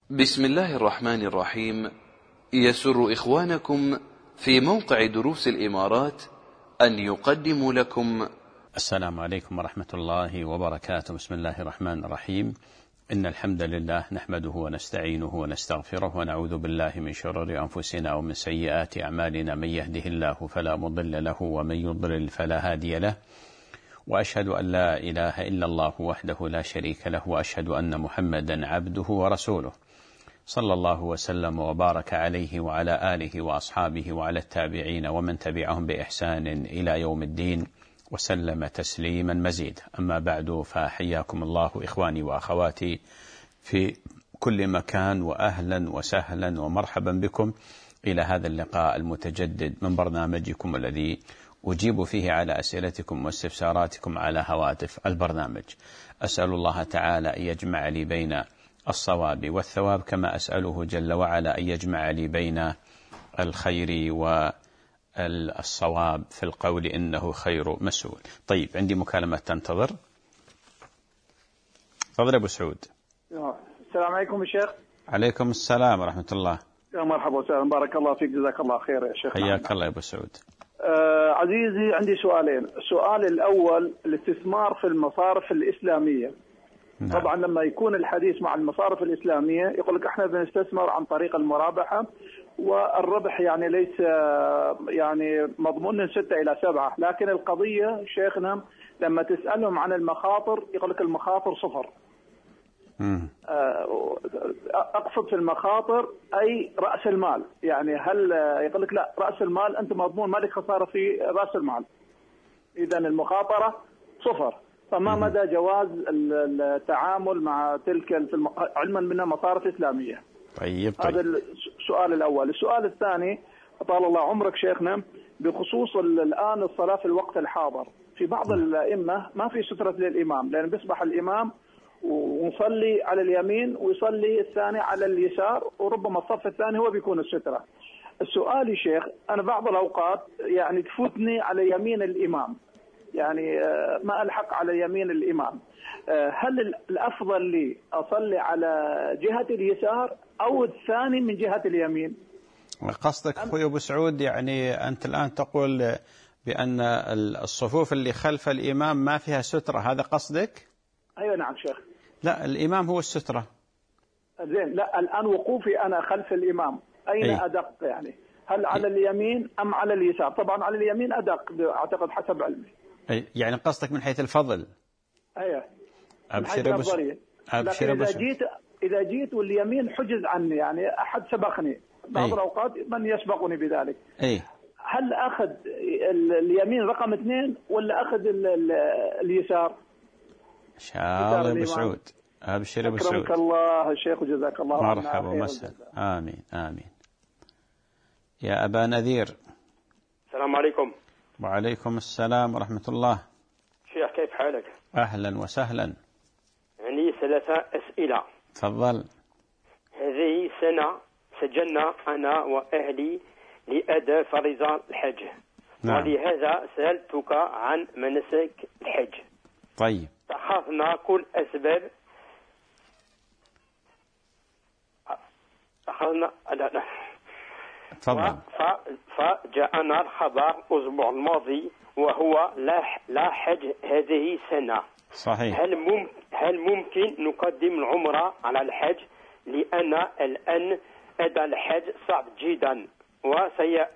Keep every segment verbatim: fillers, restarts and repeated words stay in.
بسم الله الرحمن الرحيم. يسر إخوانكم في موقع دروس الإمارات أن يقدموا لكم. السلام عليكم ورحمة الله وبركاته. بسم الله الرحمن الرحيم. إن الحمد لله نحمده ونستعينه ونستغفره ونعوذ بالله من شرور أنفسنا ومن سيئات أعمالنا. من يهده الله فلا مضل له ومن يضلل فلا هادي له، وأشهد أن لا إله إلا الله وحده لا شريك له، وأشهد أن محمدا عبده ورسوله، صلى الله وسلم وبارك عليه وعلى آله وأصحابه وعلى التابعين ومن تبعهم بإحسان إلى يوم الدين وسلم تسليما مزيدا. أما بعد، فحياكم الله إخواني وأخواتي في كل مكان، وأهلا وسهلا ومرحبا بكم إلى هذا اللقاء المتجدد من برنامجكم الذي أجيب فيه على أسئلتكم واستفساراتكم على هواتف البرنامج. أسأل الله تعالى أن يجمع لي بين الصواب والثواب، كما أسأله جل وعلا أن يجمع لي بين الخير والصواب في القول، إنه خير مسؤول. طيب، عندي مكالمة تنتظر. تفضل أبو سعود. السلام عليكم يا شيخ. عليكم السلام ورحمة الله. يا مرحبا وسهلا، بارك الله فيك، جزاك الله خير يا شيخ. حياك الله يا أبو سعود. آه عزيزي، عندي سؤالين. السؤال الأول، الاستثمار في المصارف الإسلامية. نعم. طبعا لما يكون الحديث مع المصارف الإسلامية يقول لك احنا بنستثمر عن طريق المرابحة، والربح يعني ليس يعني مضمون من ستة إلى سبعة، لكن القضية شيخنا لما تسألهم عن المخاطر يقول لك المخاطر صفر. مم. أقصد في المخاطر أي رأس المال، يعني هل يقول لك لا، رأس المال أنت مضمون، مالك خسارة في رأس المال، إذا المخاطرة صفر. فما مدى جواز التعامل مع تلك الم... علما منها مصارف إسلامية؟ طيب طيب. هذا السؤال الأول. السؤال الثاني، طال الله عمرك شيخنا، بخصوص الآن الصلاة في الوقت الحاضر، في بعض الأئمة ما في سترة للإمام، لأن بيصبح الإمام ونصلي على اليمين ويصلي الثاني على اليسار، وربما الصف الثاني هو بيكون السترة. السؤال يا شيخ، أنا بعض الأوقات يعني تفوتني على يمين الإمام، يعني ما ألحق على يمين الإمام، هل الأفضل لي أصلي على جهة اليسار أو الثاني من جهة اليمين؟ قصدك أخوي أبو سعود، يعني أنت الآن تقول بأن الصفوف اللي خلف الإمام ما فيها سترة، هذا قصدك؟ أيوة نعم شيخ. لا، الإمام هو السترة. زين، لا الآن وقوفي أنا خلف الإمام أين أي. أدق يعني؟ هل على اليمين أم على اليسار؟ طبعا على اليمين أدق أعتقد حسب علمي. يعني قصدك من حيث الفضل؟ ايوه. ابشر ابو ابشر ابو اذا جيت اذا جيت واليمين حجز عني، يعني احد سبقني، بعض الاوقات من يسبقني بذلك. اي. هل اخذ اليمين رقم اثنين ولا اخذ اليسار؟ ان شاء الله ابو سعود. ابشر ابو سعود. اكرمك الله يا شيخ وجزاك الله خيرا. مرحبا وسهلا. امين امين. يا ابا نذير. السلام عليكم. وعليكم السلام ورحمة الله. شيخ كيف حالك؟ أهلا وسهلا. عندي ثلاثة أسئلة. تفضل. هذه سنة سجلنا أنا وأهلي لأداء فريضة الحج. نعم. ولهذا سألتك عن مناسك الحج. طيب. أخذنا كل أسباب أخذنا لا لا تفضل. فجاءنا الخبر الأسبوع الماضي وهو لا لا حج هذه السنة. صحيح. هل ممكن هل ممكن نقدم العمرة على الحج؟ لأن الآن أداء الحج صعب جدا، وسي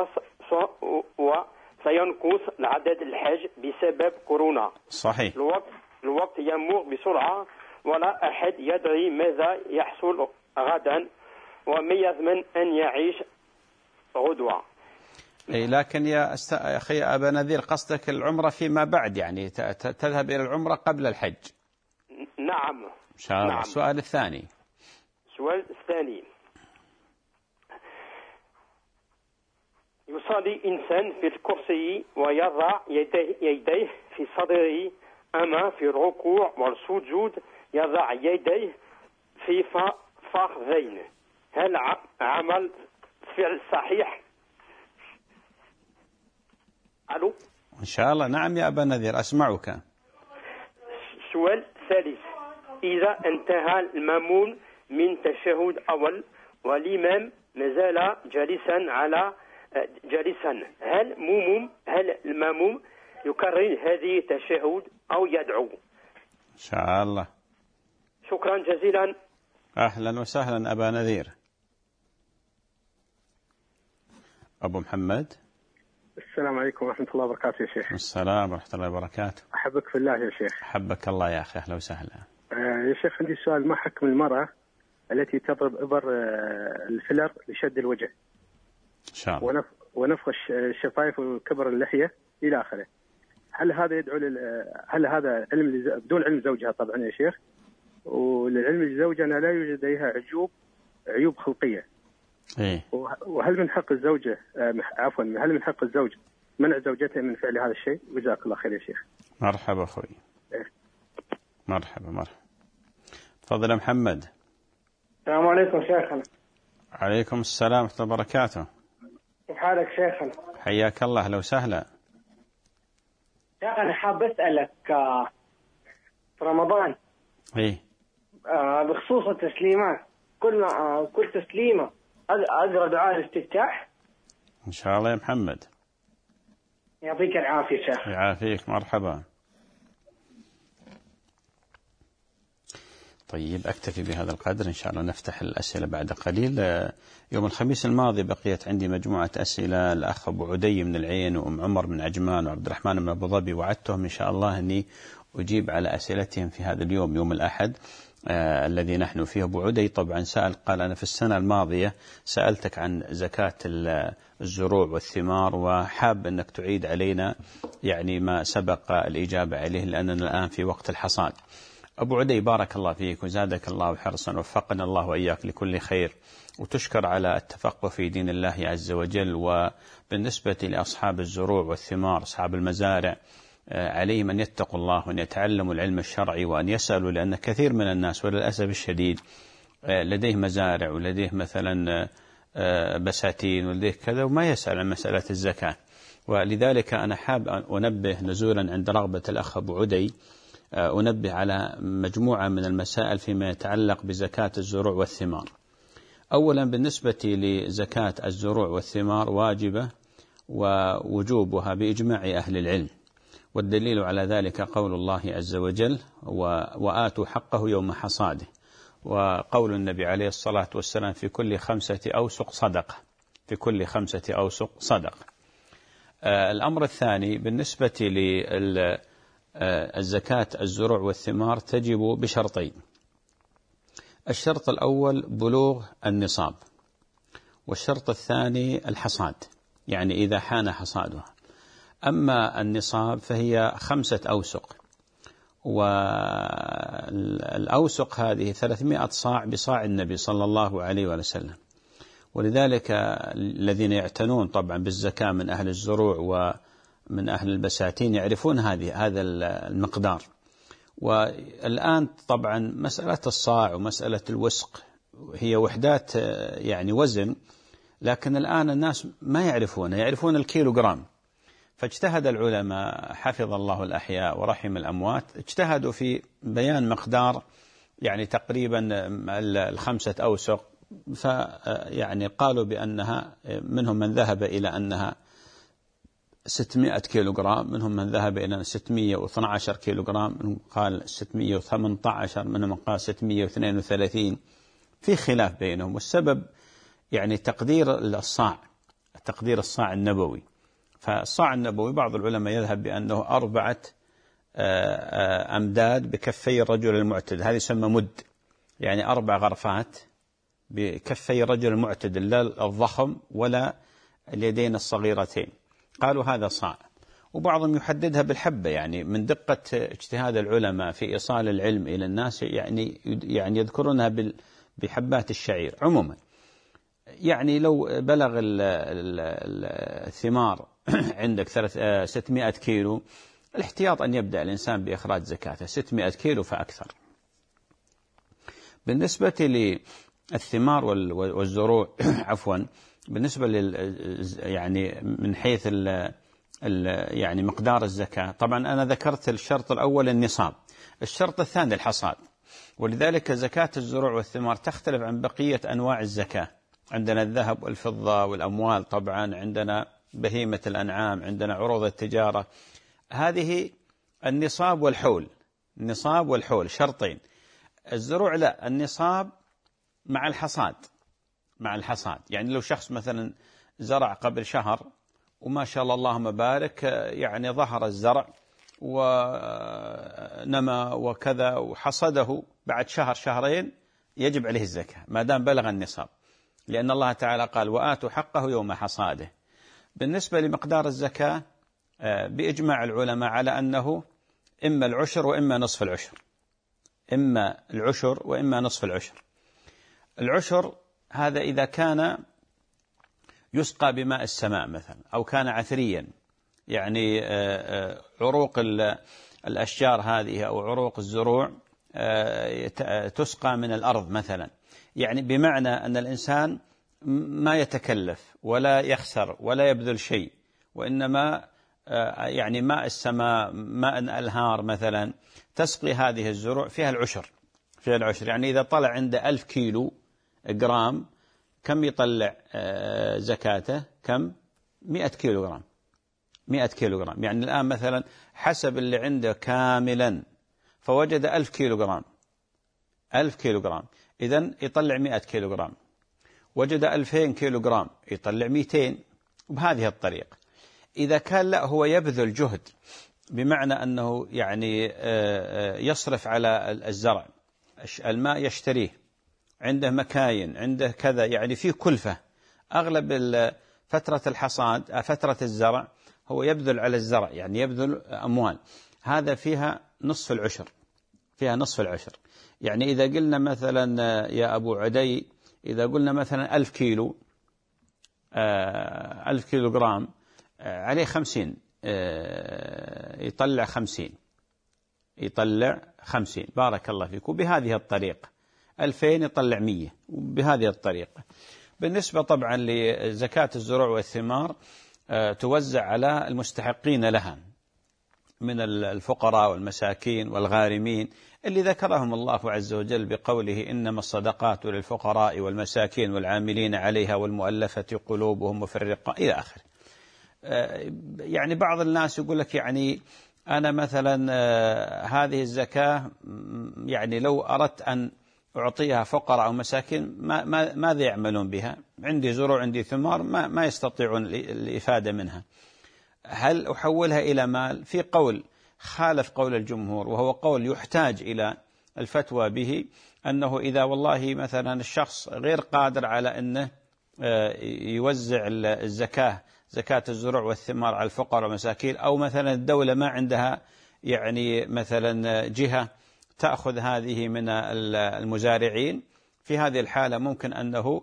وسينقص العدد الحج بسبب كورونا. صحيح. الوقت الوقت يمر بسرعة، ولا أحد يدري ماذا يحصل غدا، ومن يضمن أن يعيش غدوة. أي، لكن يا أست... أخي أبا نذير، قصدك العمرة فيما بعد، يعني ت... تذهب إلى العمرة قبل الحج؟ نعم. إن شاء الله. نعم. السؤال الثاني. السؤال الثاني، يصلي إنسان في الكرسي ويضع يديه, يديه في صدره، أما في الركوع والسجود يضع يديه في فخذين. هل عمل فعل صحيح؟ ألو. إن شاء الله. نعم يا أبا نذير، أسمعك. السؤال الثالث، إذا انتهى المأمون من تشهد أول والإمام ما زال جالسا على جالسا، هل مؤمن هل المأموم يكرر هذه التشهد أو يدعو؟ إن شاء الله. شكرا جزيلا. أهلا وسهلا أبا نذير. أبو محمد. السلام عليكم ورحمة الله وبركاته يا شيخ. السلام ورحمة الله وبركاته. أحبك في الله يا شيخ. حبك الله يا أخي، أهلا وسهلا. آه يا شيخ عندي سؤال، ما حكم المرأة التي تضرب إبر آه الفلر لشد الوجه إن شاء الله ونف ونفخ الشفايف وكبر اللحية إلى آخره؟ هل هذا يدعو لل هل هذا علم بدون علم زوجها طبعا يا شيخ؟ وللعلم الزوجة أنا لا يوجد لديها عيوب عيوب خلقية. إيه؟ وهل من حق الزوجة آه عفوا هل من حق الزوج منع زوجته من فعل هذا الشيء؟ جزاك الله خير يا شيخ. مرحبا أخوي. إيه؟ مرحبا مرحبا. تفضل يا محمد. السلام عليكم شيخنا. عليكم السلام ورحمة الله وبركاته. كيف حالك شيخنا؟ حياك الله، أهلا وسهلا. شيخنا حاب أسألك في رمضان إيه؟ بخصوص التسليمات، كل كل تسليمة أقرأ دعاء الاستفتاح؟ إن شاء الله يا محمد. يعطيك العافية شيخ. يعافيك، مرحبا. طيب أكتفي بهذا القدر، إن شاء الله نفتح الأسئلة بعد قليل. يوم الخميس الماضي بقيت عندي مجموعة أسئلة، الأخ أبو عدي من العين وأم عمر من عجمان وعبد الرحمن من أبو ظبي، وعدتهم إن شاء الله أني أجيب على أسئلتهم في هذا اليوم يوم الأحد آه الذي نحن فيه. أبو عدي طبعا سأل، قال أنا في السنة الماضية سألتك عن زكاة الزروع والثمار، وحاب أنك تعيد علينا يعني ما سبق الإجابة عليه لأننا الآن في وقت الحصاد. أبو عدي بارك الله فيك وزادك الله حرصا، وفقنا الله وإياك لكل خير، وتشكر على التفقه في دين الله عز وجل. وبالنسبة لأصحاب الزروع والثمار أصحاب المزارع عليهم أن يتقوا الله وأن يتعلموا العلم الشرعي وأن يسألوا، لأن كثير من الناس وللأسف الشديد لديه مزارع ولديه مثلا بساتين ولديه كذا وما يسأل عن مسألة الزكاة. ولذلك أنا حاب أن أنبه نزولا عند رغبة الأخ أبو عدي، أنبه على مجموعة من المسائل فيما يتعلق بزكاة الزروع والثمار. أولا بالنسبة لزكاة الزروع والثمار واجبة ووجوبها بإجماع أهل العلم، والدليل على ذلك قول الله عز وجل وآتوا حقه يوم حصاده، وقول النبي عليه الصلاة والسلام في كل خمسة أوسق صدقة، في كل خمسة أوسق صدقة. الأمر الثاني بالنسبة لل الزكاة الزروع والثمار تجب بشرطين. الشرط الأول بلوغ النصاب، والشرط الثاني الحصاد، يعني إذا حان حصادها. أما النصاب فهي خمسة أوسق، والأوسق هذه ثلاثمائة صاع بصاع النبي صلى الله عليه وسلم. ولذلك الذين يعتنون طبعا بالزكاة من أهل الزروع و من أهل البساتين يعرفون هذه هذا المقدار. والآن طبعا مسألة الصاع ومسألة الوسق هي وحدات يعني وزن، لكن الآن الناس ما يعرفون يعرفون الكيلوغرام. فاجتهد العلماء حفظ الله الأحياء ورحم الأموات، اجتهدوا في بيان مقدار يعني تقريبا الخمسة أوسق، فيعني قالوا بأنها منهم من ذهب إلى أنها ستمائة كيلوغرام، منهم من ذهب إلى ستمائة واثني عشر كيلوغرام، منهم قال ستمائة وثمانية عشر، منهم قال ستمائة واثنين وثلاثين، في خلاف بينهم. والسبب يعني تقدير الصاع، تقدير الصاع النبوي. فالصاع النبوي بعض العلماء يذهب بأنه أربعة أمداد بكفي الرجل المعتدل، هذا يسمى مد، يعني أربع غرفات بكفي الرجل المعتدل، لا الضخم ولا اليدين الصغيرتين، قالوا هذا صاع. وبعضهم يحددها بالحبة، يعني من دقة اجتهاد العلماء في إيصال العلم إلى الناس يعني يعني يذكرونها بحبات الشعير عموما. يعني لو بلغ الثمار عندك ستمائة كيلو، الاحتياط أن يبدأ الإنسان بإخراج زكاته ستمائة كيلو فأكثر. بالنسبة للثمار والزروع عفوا بالنسبة لل يعني من حيث ال ال يعني مقدار الزكاة، طبعا أنا ذكرت الشرط الأول النصاب، الشرط الثاني الحصاد. ولذلك زكاة الزروع والثمار تختلف عن بقية أنواع الزكاة. عندنا الذهب والفضة والأموال، طبعا عندنا بهيمة الأنعام، عندنا عروض التجارة. هذه النصاب والحول، النصاب والحول شرطين. الزروع لا، النصاب مع الحصاد، مع الحصاد. يعني لو شخص مثلا زرع قبل شهر وما شاء الله اللهم بارك، يعني ظهر الزرع ونمى وكذا وحصده بعد شهر شهرين، يجب عليه الزكاة ما دام بلغ النصاب، لأن الله تعالى قال وآتوا حقه يوم حصاده. بالنسبة لمقدار الزكاة بإجماع العلماء على أنه إما العشر وإما نصف العشر، إما العشر وإما نصف العشر. العشر هذا إذا كان يسقى بماء السماء مثلا، أو كان عثريا، يعني عروق الأشجار هذه أو عروق الزروع تسقى من الأرض مثلا، يعني بمعنى أن الإنسان ما يتكلف ولا يخسر ولا يبذل شيء، وإنما يعني ماء السماء، ماء الأنهار مثلا تسقي هذه الزروع، فيها العشر، فيها العشر. يعني إذا طلع عنده ألف كيلو جرام، كم يطلع زكاته؟ كم؟ مئة كيلو جرام، مئة كيلو جرام. يعني الآن مثلا حسب اللي عنده كاملا، فوجد ألف كيلو جرام، ألف كيلو جرام، إذن يطلع مئة كيلو جرام. وجد ألفين كيلو جرام، يطلع مئتين، وبهذه الطريقة. إذا كان لا هو يبذل جهد، بمعنى أنه يعني يصرف على الزرع، الماء يشتريه، عنده مكاين، عنده كذا، يعني في كلفة. أغلب فترة الحصاد، فترة الزرع، هو يبذل على الزرع، يعني يبذل أموال، هذا فيها نصف العشر، فيها نصف العشر. يعني إذا قلنا مثلا يا أبو عدي، إذا قلنا مثلا ألف كيلو، ألف كيلو جرام عليه خمسين، يطلع خمسين، يطلع خمسين، بارك الله فيك. وبهذه الطريقة ألفين يطلع مية، وبهذه الطريقة. بالنسبة طبعا لزكاة الزروع والثمار توزع على المستحقين لها من الفقراء والمساكين والغارمين اللي ذكرهم الله عز وجل بقوله إنما الصدقات للفقراء والمساكين والعاملين عليها والمؤلفة قلوبهم وفي الرقاب إلى آخره. يعني بعض الناس يقول لك يعني أنا مثلا هذه الزكاة يعني لو أردت أن أعطيها فقراء أو مساكين ما ما ماذا يعملون بها؟ عندي زروع، عندي ثمار، ما ما يستطيعون الإفادة منها. هل أحولها إلى مال؟ في قول خالف قول الجمهور، وهو قول يحتاج إلى الفتوى به، أنه إذا والله مثلا الشخص غير قادر على أنه يوزع الزكاة، زكاة الزروع والثمار على الفقراء والمساكين، أو مثلا الدولة ما عندها يعني مثلا جهة تأخذ هذه من المزارعين، في هذه الحالة ممكن أنه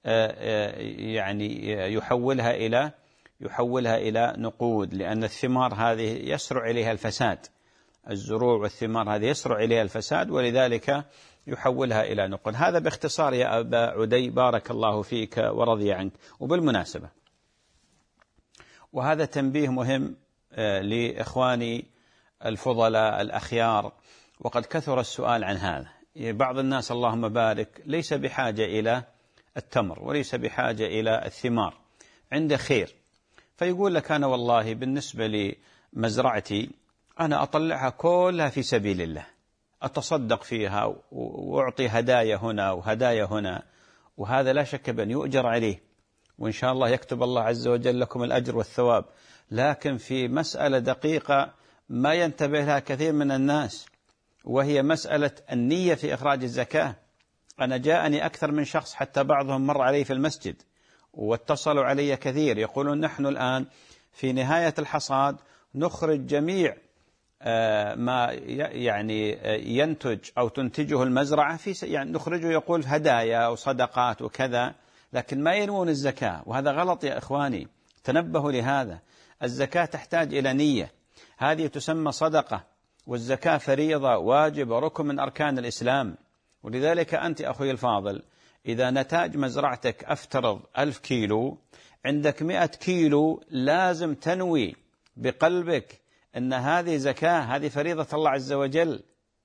يعني يحولها إلى يحولها إلى نقود، لأن الثمار هذه يسرع إليها الفساد، الزروع والثمار هذه يسرع إليها الفساد، ولذلك يحولها إلى نقود. هذا باختصار يا أبا عدي، بارك الله فيك ورضي عنك. وبالمناسبة، وهذا تنبيه مهم لإخواني الفضلاء الأخيار، وقد كثر السؤال عن هذا. بعض الناس اللهم بارك ليس بحاجة إلى التمر وليس بحاجة إلى الثمار، عنده خير، فيقول لك أنا والله بالنسبة لمزرعتي أنا أطلعها كلها في سبيل الله، أتصدق فيها وأعطي هدايا هنا وهدايا هنا، وهذا لا شك بأن يؤجر عليه، وإن شاء الله يكتب الله عز وجل لكم الأجر والثواب. لكن في مسألة دقيقة ما ينتبه لها كثير من الناس، وهي مسألة النية في إخراج الزكاة. أنا جاءني أكثر من شخص، حتى بعضهم مر علي في المسجد واتصلوا علي كثير، يقولون نحن الآن في نهاية الحصاد نخرج جميع ما يعني ينتج أو تنتجه المزرعة، في يعني نخرجه يقول هدايا أو صدقات وكذا، لكن ما ينوون الزكاة، وهذا غلط يا إخواني، تنبهوا لهذا. الزكاة تحتاج إلى نية، هذه تسمى صدقة، والزكاة فريضة واجب ركن من أركان الإسلام. ولذلك أنت أخوي الفاضل، إذا نتاج مزرعتك أفترض ألف كيلو، عندك مئة كيلو، لازم تنوي بقلبك أن هذه زكاة، هذه فريضة الله عز وجل،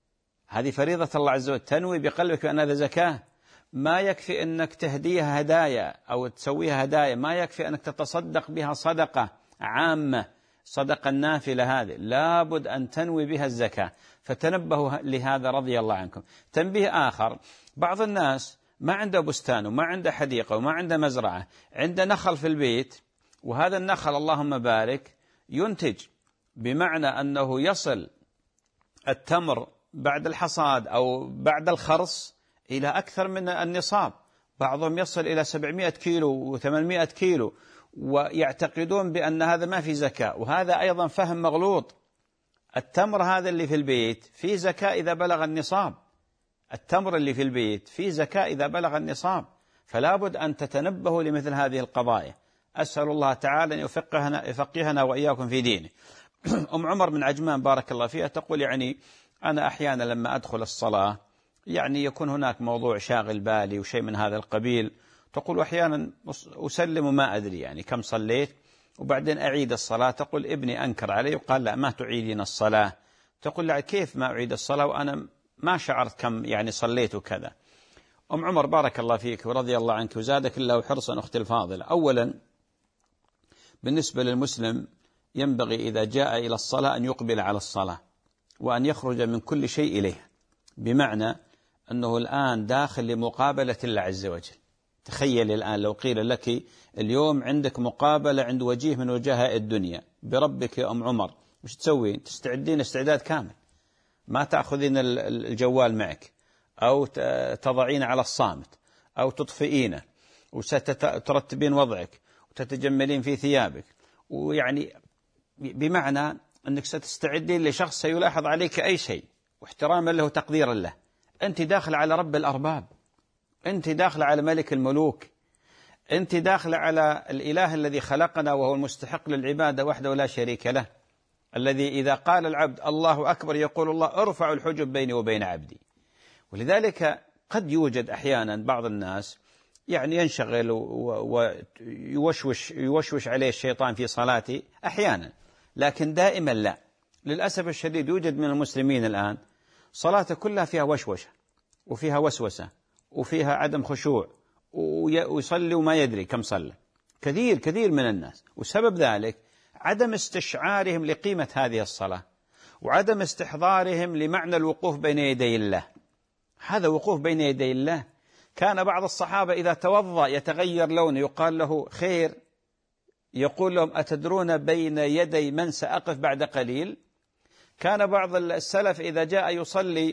هذه فريضة الله عز وجل، تنوي بقلبك بأن هذا زكاة. ما يكفي أنك تهديها هدايا أو تسويها هدايا، ما يكفي أنك تتصدق بها صدقة عامة، صدقة النافلة هذه لابد أن تنوي بها الزكاة. فتنبهوا لهذا رضي الله عنكم. تنبيه آخر، بعض الناس ما عنده بستان وما عنده حديقة وما عنده مزرعة، عنده نخل في البيت، وهذا النخل اللهم بارك ينتج، بمعنى أنه يصل التمر بعد الحصاد أو بعد الخرص إلى أكثر من النصاب، بعضهم يصل إلى سبعمائة كيلو وثمانمائة كيلو، ويعتقدون بأن هذا ما في زكاة، وهذا أيضا فهم مغلوط. التمر هذا اللي في البيت في زكاة إذا بلغ النصاب، التمر اللي في البيت في زكاة إذا بلغ النصاب، فلا بد أن تتنبهوا لمثل هذه القضايا. أسأل الله تعالى أن يفقهنا, يفقهنا وإياكم في دينه. أم عمر من عجمان بارك الله فيها تقول يعني أنا أحيانا لما أدخل الصلاة يعني يكون هناك موضوع شاغل بالي وشيء من هذا القبيل، تقول أحيانا أسلم ما أدري يعني كم صليت، وبعدين أعيد الصلاة. تقول ابني أنكر علي وقال لا ما تعيدين الصلاة. تقول لا كيف ما أعيد الصلاة وأنا ما شعرت كم يعني صليت وكذا. أم عمر بارك الله فيك ورضي الله عنك وزادك الله حرصا أختي الفاضلة، أولا بالنسبة للمسلم ينبغي إذا جاء إلى الصلاة أن يقبل على الصلاة وأن يخرج من كل شيء إليها، بمعنى أنه الآن داخل لمقابلة الله عز وجل. تخيل الآن لو قيل لك اليوم عندك مقابلة عند وجيه من وجهاء الدنيا بربك يا أم عمر، مش تسوين؟ تستعدين استعداد كامل، ما تأخذين الجوال معك أو تضعين على الصامت أو تطفئينه، وسترتبين وضعك وتتجملين في ثيابك، ويعني بمعنى أنك ستستعدين لشخص سيلاحظ عليك أي شيء، واحتراما له تقديرا له. أنت داخل على رب الأرباب، أنت داخل على ملك الملوك، أنت داخل على الإله الذي خلقنا وهو المستحق للعبادة وحده لا شريك له، الذي إذا قال العبد الله أكبر يقول الله ارفع الحجب بيني وبين عبدي. ولذلك قد يوجد أحيانا بعض الناس يعني ينشغل ويوشوش يوشوش عليه الشيطان في صلاته أحيانا، لكن دائما لا. للأسف الشديد يوجد من المسلمين الآن صلاته كلها فيها وشوشة وفيها وسوسة وفيها عدم خشوع، ويصلي وما يدري كم صلى، كثير كثير من الناس. وسبب ذلك عدم استشعارهم لقيمة هذه الصلاة، وعدم استحضارهم لمعنى الوقوف بين يدي الله. هذا وقوف بين يدي الله. كان بعض الصحابة إذا توضأ يتغير لونه يقال له خير، يقول لهم أتدرون بين يدي من سأقف بعد قليل؟ كان بعض السلف إذا جاء يصلي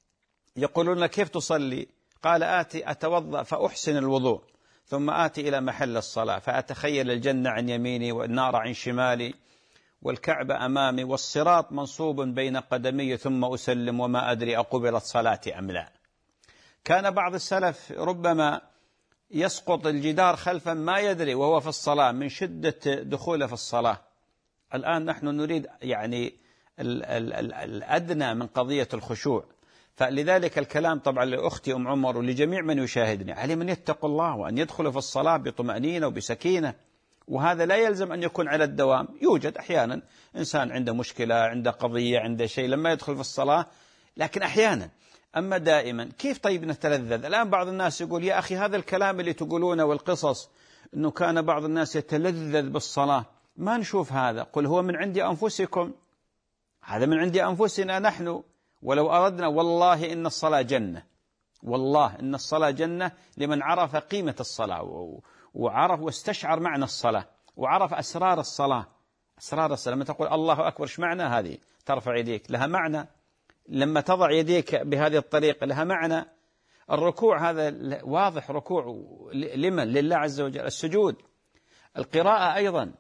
يقولون كيف تصلي؟ قال آتي أتوضأ فأحسن الوضوء ثم آتي إلى محل الصلاة فأتخيل الجنة عن يميني والنار عن شمالي والكعبة أمامي والصراط منصوب بين قدمي ثم أسلم وما أدري أقبلت صلاتي أم لا. كان بعض السلف ربما يسقط الجدار خلفا ما يدري وهو في الصلاة من شدة دخوله في الصلاة. الآن نحن نريد يعني ال ال ال الأدنى من قضية الخشوع. فلذلك الكلام طبعا لأختي أم عمر ولجميع من يشاهدني على من يتقوا الله وأن يدخلوا في الصلاة بطمأنينة وبسكينة. وهذا لا يلزم أن يكون على الدوام، يوجد أحيانا إنسان عنده مشكلة، عنده قضية، عنده شيء لما يدخل في الصلاة، لكن أحيانا. أما دائما كيف طيب نتلذذ؟ الآن بعض الناس يقول يا أخي هذا الكلام اللي تقولونه والقصص أنه كان بعض الناس يتلذذ بالصلاة، ما نشوف هذا. قل هو من عند أنفسكم، هذا من عند أنفسنا نحن، ولو أردنا والله إن الصلاة جنة، والله إن الصلاة جنة لمن عرف قيمة الصلاة وعرف واستشعر معنى الصلاة وعرف أسرار الصلاة. أسرار الصلاة لما تقول الله أكبر إيش معنى هذه؟ ترفع يديك لها معنى، لما تضع يديك بهذه الطريقة لها معنى. الركوع هذا واضح، ركوع لمن؟ لله عز وجل. السجود، القراءة أيضا،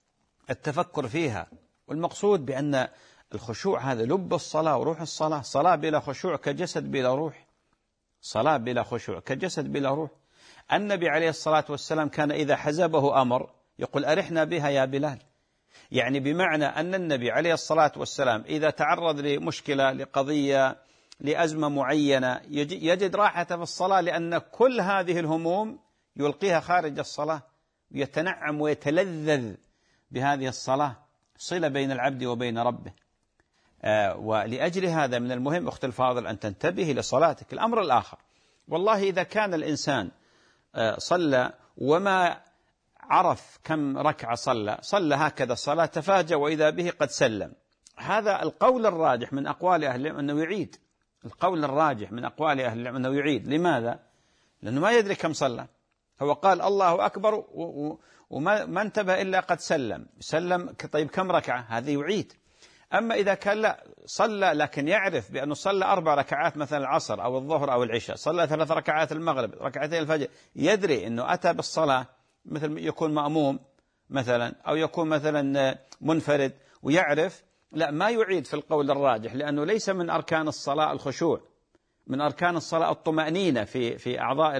التفكر فيها. والمقصود بأن الخشوع هذا لب الصلاة وروح الصلاة. صلاة بلا خشوع كجسد بلا روح، صلاة بلا خشوع كجسد بلا روح. النبي عليه الصلاة والسلام كان إذا حزبه أمر يقول أرحنا بها يا بلال، يعني بمعنى أن النبي عليه الصلاة والسلام إذا تعرض لمشكلة، لقضية، لأزمة معينة يجد راحة في الصلاة، لأن كل هذه الهموم يلقيها خارج الصلاة، يتنعم ويتلذذ بهذه الصلاة، صلة بين العبد وبين ربه. ولأجل هذا من المهم أخت الفاضل أن تنتبهي لصلاتك. الأمر الآخر، والله إذا كان الإنسان صلى وما عرف كم ركعة صلى صلى هكذا الصلاة تفاجأ وإذا به قد سلم، هذا القول الراجح من أقوال أهل العلم أنه يعيد. القول الراجح من أقوال أهل العلم أنه يعيد. لماذا؟ لأنه ما يدري كم صلى، هو قال الله أكبر وما انتبه إلا قد سلم سلم طيب كم ركعة؟ هذه يعيد. أما إذا كان لا صلى لكن يعرف بأنه صلى أربع ركعات مثلا العصر أو الظهر أو العشاء، صلى ثلاث ركعات المغرب، ركعتين الفجر، يدري أنه أتى بالصلاة مثل يكون مأموم مثلا أو يكون مثلا منفرد ويعرف، لا ما يعيد في القول الراجح، لأنه ليس من أركان الصلاة الخشوع، من أركان الصلاة الطمأنينة في في أعضاء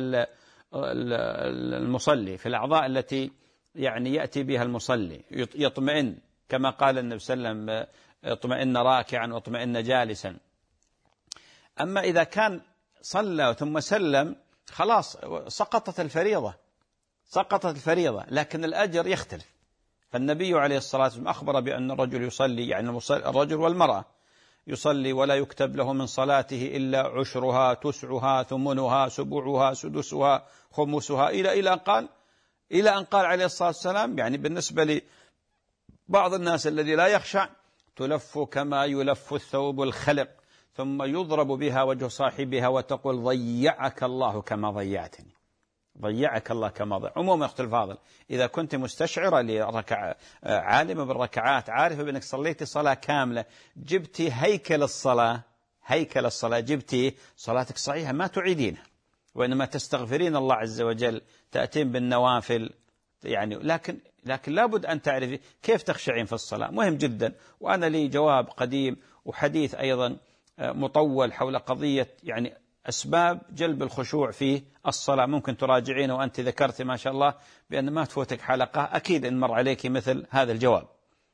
المصلي، في الأعضاء التي يعني يأتي بها المصلي يطمئن، كما قال النبي صلى الله عليه وسلم اطمئن راكعا واطمئن جالسا. أما إذا كان صلى ثم سلم خلاص سقطت الفريضة، سقطت الفريضة، لكن الأجر يختلف. فالنبي عليه الصلاة والسلام أخبر بأن الرجل يصلي، يعني الرجل والمرأة يصلي ولا يكتب له من صلاته إلا عشرها تسعها ثمنها سبعها سدسها خمسها إلى إلى قال إلى أن قال عليه الصلاة والسلام، يعني بالنسبة لبعض الناس الذي لا يخشع، تلف كما يلف الثوب الخلق ثم يضرب بها وجه صاحبها وتقول ضيعك الله كما ضيعتني، ضيعك الله كما ضيع. عموما أخت الفاضل، إذا كنت مستشعرة لركع عالمة بالركعات، عارفة بأنك صليتي صلاة كاملة، جبتي هيكل الصلاة، هيكل الصلاة جبتي، صلاتك صحيحة ما تعيدينها، وإنما تستغفرين الله عز وجل، تأتين بالنوافل يعني، لكن لكن لابد أن تعرفي كيف تخشعين في الصلاة، مهم جدا. وأنا لي جواب قديم وحديث أيضا مطول حول قضية يعني أسباب جلب الخشوع في الصلاة، ممكن تراجعينه، وأنت ذكرت ما شاء الله بأن ما تفوتك حلقة، أكيد إن مر عليك مثل هذا الجواب.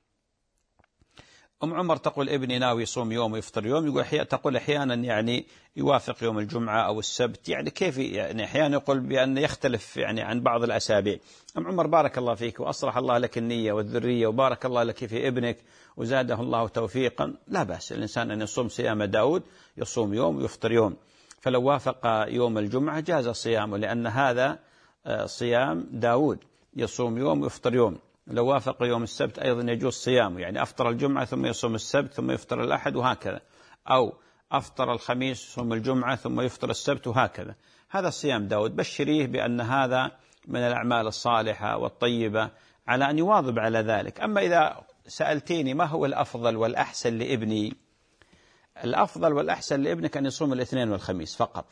أم عمر تقول ابني ناوي يصوم يوم ويفطر يوم، يقول حي... تقول أحيانا يعني يوافق يوم الجمعة أو السبت، يعني كيف يعني أحيانا يقول بأن يختلف يعني عن بعض الأسابيع. أم عمر بارك الله فيك وأصلح الله لك النية والذرية، وبارك الله لك في ابنك وزاده الله توفيقا، لا بأس الإنسان أن يصوم صيام داود، يصوم يوم ويفطر يوم، فلو وافق يوم الجمعة جاز صيامه، لأن هذا صيام داود يصوم يوم ويفطر يوم. لو وافق يوم السبت أيضا يجوز صيامه، يعني أفطر الجمعة ثم يصوم السبت ثم يفطر الأحد وهكذا، أو أفطر الخميس ثم الجمعة ثم يفطر السبت وهكذا، هذا صيام داود. بشريه بأن هذا من الأعمال الصالحة والطيبة على أن يواظب على ذلك. أما إذا سألتيني ما هو الأفضل والأحسن لابني، الأفضل والأحسن لابنك أن يصوم الاثنين والخميس فقط،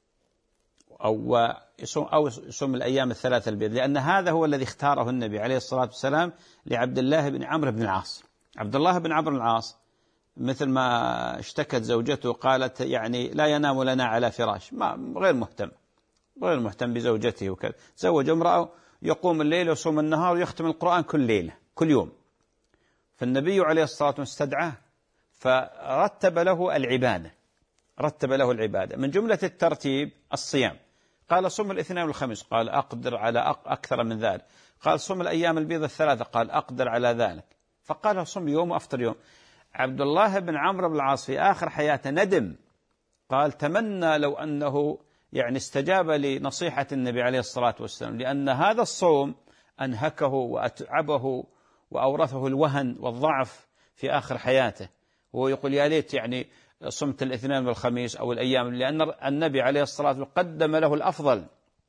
أو يصوم أو يصوم الأيام الثلاثة البيض، لأن هذا هو الذي اختاره النبي عليه الصلاة والسلام لعبد الله بن عمرو بن العاص. عبد الله بن عمرو بن العاص مثل ما اشتكت زوجته، قالت يعني لا ينام لنا على فراش، ما غير مهتم غير مهتم بزوجته وكذا، زوج امرأة يقوم الليل ويصوم النهار ويختم القرآن كل ليلة كل يوم. فالنبي عليه الصلاة والسلام استدعاه فرتب له العبادة، رتب له العبادة من جملة الترتيب الصيام، قال صم الاثنين والخميس، قال أقدر على أكثر من ذلك، قال صم الأيام البيض الثلاثة، قال أقدر على ذلك، فقال صم يوم وأفطر يوم. عبد الله بن عمرو بن العاص في آخر حياته ندم، قال تمنى لو أنه يعني استجاب لنصيحة النبي عليه الصلاة والسلام، لأن هذا الصوم أنهكه وأتعبه وأورثه الوهن والضعف في آخر حياته. هو يقول يا ليت يعني صمت الاثنين والخميس أو الأيام، لأن النبي عليه الصلاة والسلام قدم له الأفضل،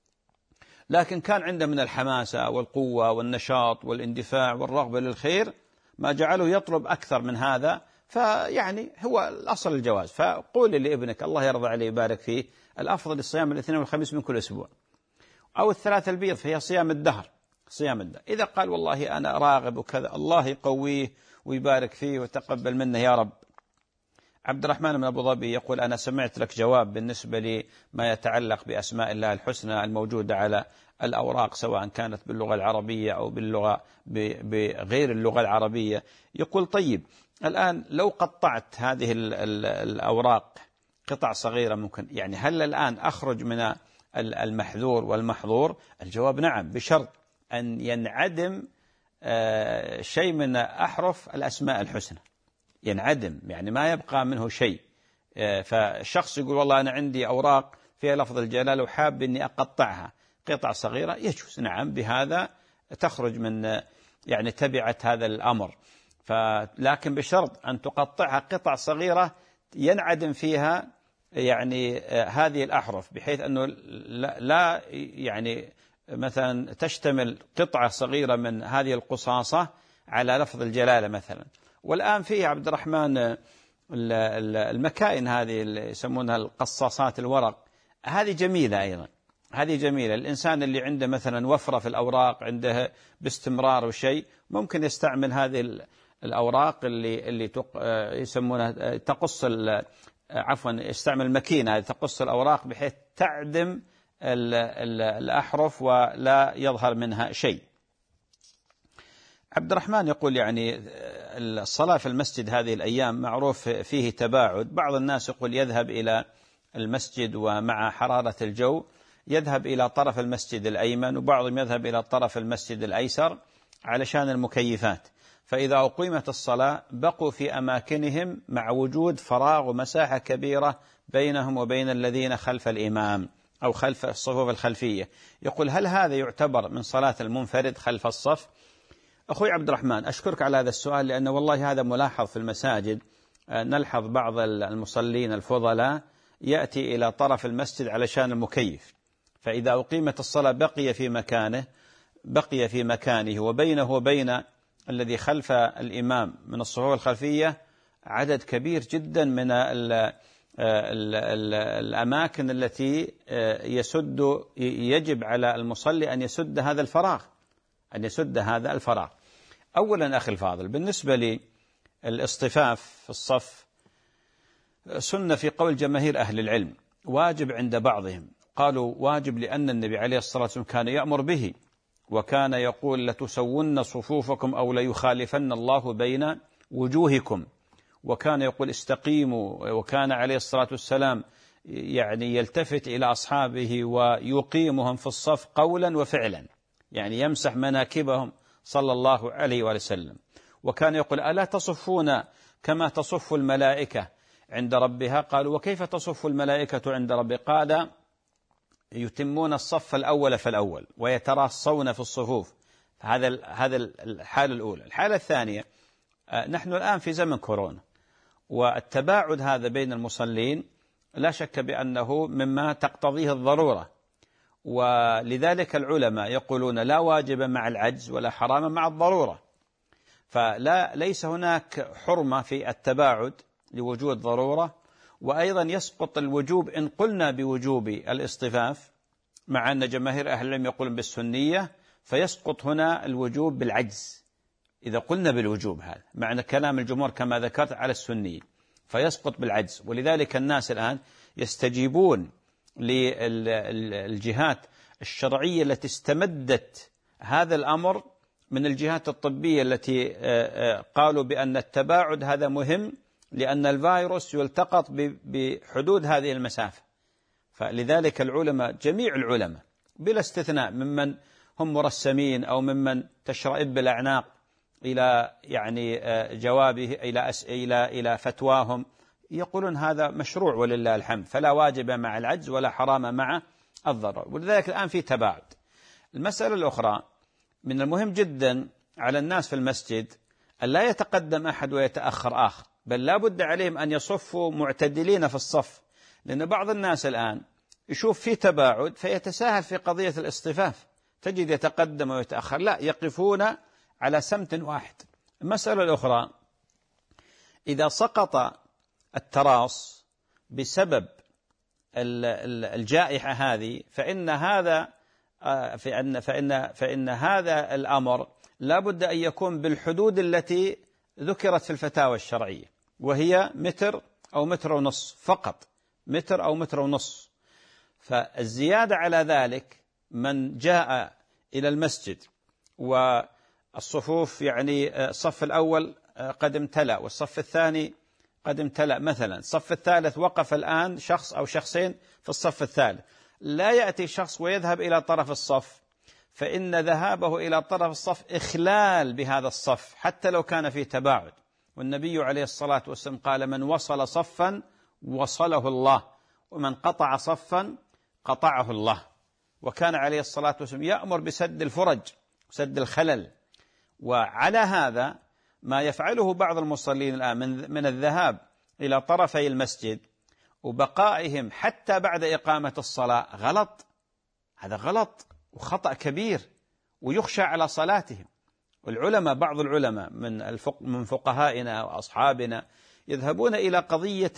لكن كان عنده من الحماسة والقوة والنشاط والاندفاع والرغبة للخير ما جعله يطلب أكثر من هذا، فيعني هو الأصل الجواز. فقول لابنك الله يرضى عليه يبارك فيه، الأفضل الصيام الاثنين والخميس من كل أسبوع، أو الثلاثة البيض فهي صيام الدهر، صيام الدهر. إذا قال والله أنا راغب وكذا، الله يقويه ويبارك فيه وتقبل منه يا رب. عبد الرحمن بن أبو ظبي يقول أنا سمعت لك جواب بالنسبة لما يتعلق بأسماء الله الحسنى الموجودة على الأوراق، سواء كانت باللغة العربية أو باللغة بغير اللغة العربية. يقول طيب الآن لو قطعت هذه الأوراق قطع صغيرة ممكن، يعني هل الآن أخرج من المحذور والمحظور؟ الجواب نعم، بشرط أن ينعدم شيء من أحرف الأسماء الحسنى، ينعدم، يعني ما يبقى منه شيء. فالشخص يقول والله أنا عندي أوراق فيها لفظ الجلالة وحاب أني أقطعها قطع صغيرة، يجوز، نعم، بهذا تخرج من يعني تبعة هذا الأمر. لكن بشرط أن تقطعها قطع صغيرة ينعدم فيها يعني هذه الأحرف، بحيث أنه لا يعني مثلا تشتمل قطعة صغيرة من هذه القصاصة على لفظ الجلالة مثلا. والآن فيه عبد الرحمن المكائن هذه اللي يسمونها القصاصات الورق، هذه جميلة أيضا، هذه جميلة. الإنسان اللي عنده مثلا وفرة في الأوراق، عنده باستمرار وشيء، ممكن يستعمل هذه الأوراق اللي اللي يسمونها تقص، عفوا يستعمل الماكينة هذه تقص الأوراق بحيث تعدم الأحرف ولا يظهر منها شيء. عبد الرحمن يقول يعني الصلاة في المسجد هذه الأيام معروف فيه تباعد، بعض الناس يقول يذهب إلى المسجد ومع حرارة الجو يذهب إلى طرف المسجد الأيمن، وبعضهم يذهب إلى طرف المسجد الأيسر علشان المكيفات، فإذا أقيمت الصلاة بقوا في أماكنهم مع وجود فراغ ومساحة كبيرة بينهم وبين الذين خلف الإمام أو خلف الصفوف الخلفية. يقول هل هذا يعتبر من صلاة المنفرد خلف الصف؟ أخوي عبد الرحمن أشكرك على هذا السؤال، لأن والله هذا ملاحظ في المساجد. نلحظ بعض المصلين الفضلاء يأتي إلى طرف المسجد علشان المكيف، فإذا أقيمت الصلاة بقي في مكانه بقي في مكانه وبينه وبين الذي خلف الإمام من الصفوف الخلفية عدد كبير جدا من ال ال ال الأماكن التي يسد يجب على المصلي أن يسد هذا الفراغ أن يسد هذا الفراغ. أولا أخي الفاضل، بالنسبة للاصطفاف في الصف سنة في قول جماهير أهل العلم، واجب عند بعضهم، قالوا واجب لأن النبي عليه الصلاة والسلام كان يأمر به، وكان يقول لتسون صفوفكم أو ليخالفن الله بين وجوهكم، وكان يقول استقيموا، وكان عليه الصلاة والسلام يعني يلتفت إلى أصحابه ويقيمهم في الصف قولا وفعلا، يعني يمسح مناكبهم صلى الله عليه وسلم. وكان يقول ألا تصفون كما تصف الملائكة عند ربها؟ قالوا وكيف تصف الملائكة عند ربها؟ قال يتمون الصف الأول فالأول ويتراصون في الصفوف. هذا هذا الحالة الأولى. الحالة الثانية، نحن الآن في زمن كورونا، والتباعد هذا بين المصلين لا شك بأنه مما تقتضيه الضرورة، ولذلك العلماء يقولون لا واجب مع العجز ولا حرام مع الضرورة، فلا ليس هناك حرمة في التباعد لوجود ضرورة، وأيضا يسقط الوجوب إن قلنا بوجوب الاصطفاف، مع أن جماهير أهل العلم يقولون بالسنية، فيسقط هنا الوجوب بالعجز إذا قلنا بالوجوب، هذا معنى كلام الجمهور كما ذكرت على السنية، فيسقط بالعجز. ولذلك الناس الآن يستجيبون للجهات الشرعية التي استمدت هذا الأمر من الجهات الطبية التي قالوا بأن التباعد هذا مهم لأن الفيروس يلتقط بحدود هذه المسافة. فلذلك العلماء جميع العلماء بلا استثناء ممن هم مرسمين أو ممن تشرئب الأعناق إلى يعني جوابه إلى إلى إلى فتواهم يقولون هذا مشروع ولله الحمد، فلا واجب مع العجز ولا حرام مع الضرر. ولذلك الآن في تباعد. المسألة الأخرى، من المهم جدا على الناس في المسجد أن لا يتقدم أحد ويتأخر آخر، بل لا بد عليهم أن يصفوا معتدلين في الصف، لأن بعض الناس الآن يشوف في تباعد فيتساهل في قضية الاصطفاف، تجد يتقدم ويتأخر، لا، يقفون على سمت واحد. المسألة الأخرى، إذا سقط التراص بسبب الجائحة هذه فإن هذا فإن فإن فإن هذا الأمر لا بد أن يكون بالحدود التي ذكرت في الفتاوى الشرعية، وهي متر أو متر ونصف فقط، متر أو متر ونصف. فالزيادة على ذلك، من جاء إلى المسجد والصفوف يعني الصف الأول قد امتلأ والصف الثاني قد امتلأ مثلا، الصف الثالث وقف الآن شخص أو شخصين في الصف الثالث، لا يأتي شخص ويذهب إلى طرف الصف، فإن ذهابه إلى طرف الصف إخلال بهذا الصف حتى لو كان فيه تباعد، والنبي عليه الصلاة والسلام قال: من وصل صفا وصله الله، ومن قطع صفا قطعه الله. وكان عليه الصلاة والسلام يأمر بسد الفرج وسد الخلل. وعلى هذا ما يفعله بعض المصلين الآن من, من الذهاب إلى طرفي المسجد وبقائهم حتى بعد إقامة الصلاة غلط. هذا غلط وخطأ كبير ويخشى على صلاتهم. والعلماء بعض العلماء من الفق من فقهائنا وأصحابنا يذهبون إلى قضية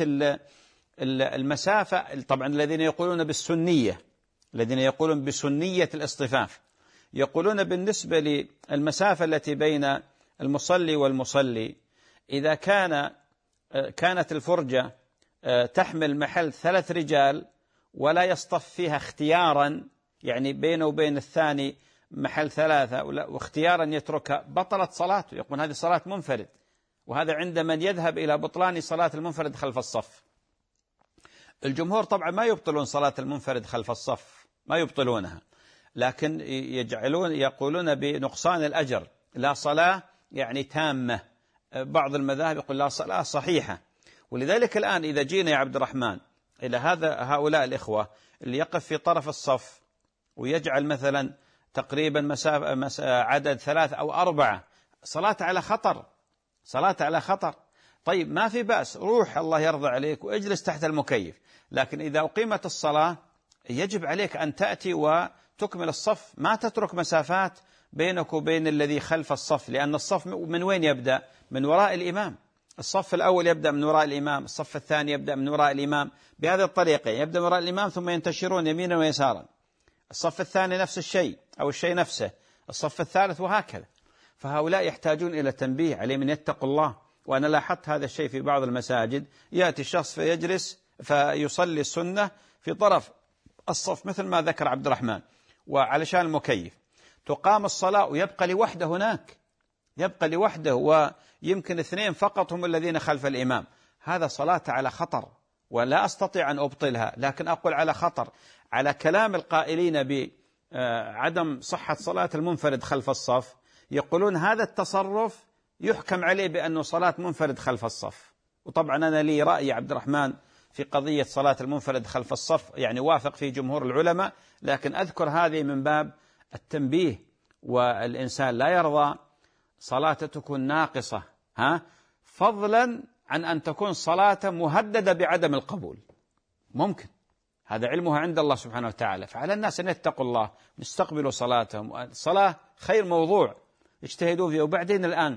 المسافة، طبعا الذين يقولون بالسنية، الذين يقولون بسنية الاصطفاف، يقولون بالنسبة للمسافة التي بين المصلي والمصلي إذا كان كانت الفرجة تحمل محل ثلاث رجال ولا يصطف فيها اختيارا، يعني بينه وبين الثاني محل ثلاثة واختيارا يتركها، بطلت صلاته. يقول هذه صلاة منفرد، وهذا عند من يذهب إلى بطلان صلاة المنفرد خلف الصف. الجمهور طبعا ما يبطلون صلاة المنفرد خلف الصف، ما يبطلونها، لكن يجعلون يقولون بنقصان الأجر، لا صلاة يعني تامة. بعض المذاهب يقول لا صلاة صحيحة. ولذلك الآن إذا جينا يا عبد الرحمن إلى هذا هؤلاء الإخوة اللي يقف في طرف الصف ويجعل مثلا تقريبا مسافة مس... عدد ثلاث أو أربعة، صلاة على خطر، صلاة على خطر. طيب ما في بأس، روح الله يرضى عليك واجلس تحت المكيف، لكن إذا أقيمت الصلاة يجب عليك أن تأتي وتكمل الصف، ما تترك مسافات بينك وبين الذي خلف الصف، لأن الصف من وين يبدأ؟ من وراء الإمام. الصف الأول يبدأ من وراء الإمام، الصف الثاني يبدأ من وراء الإمام، بهذه الطريقة يبدأ من وراء الإمام ثم ينتشرون يمينا ويسارا. الصف الثاني نفس الشيء أو الشيء نفسه، الصف الثالث، وهكذا. فهؤلاء يحتاجون إلى تنبيه، عليهم أن يتقوا الله. وأنا لاحظت هذا الشيء في بعض المساجد، يأتي الشخص فيجلس فيصلي السنة في طرف الصف مثل ما ذكر عبد الرحمن، وعلشان المكيف تقام الصلاة ويبقى لوحده هناك، يبقى لوحده ويمكن اثنين فقط هم الذين خلف الإمام. هذا صلاة على خطر، ولا أستطيع أن أبطلها، لكن أقول على خطر، على كلام القائلين بعدم صحة صلاة المنفرد خلف الصف، يقولون هذا التصرف يحكم عليه بأنه صلاة منفرد خلف الصف. وطبعا أنا لي رأي عبد الرحمن في قضية صلاة المنفرد خلف الصف، يعني وافق في جمهور العلماء، لكن أذكر هذه من باب التنبيه. والإنسان لا يرضى صلاته تكون ناقصة، ها، فضلا عن أن تكون صلاة مهددة بعدم القبول. ممكن، هذا علمها عند الله سبحانه وتعالى. فعلى الناس أن يتقوا الله، يستقبلوا صلاتهم. الصلاة خير موضوع يجتهدوا فيه. وبعدين الآن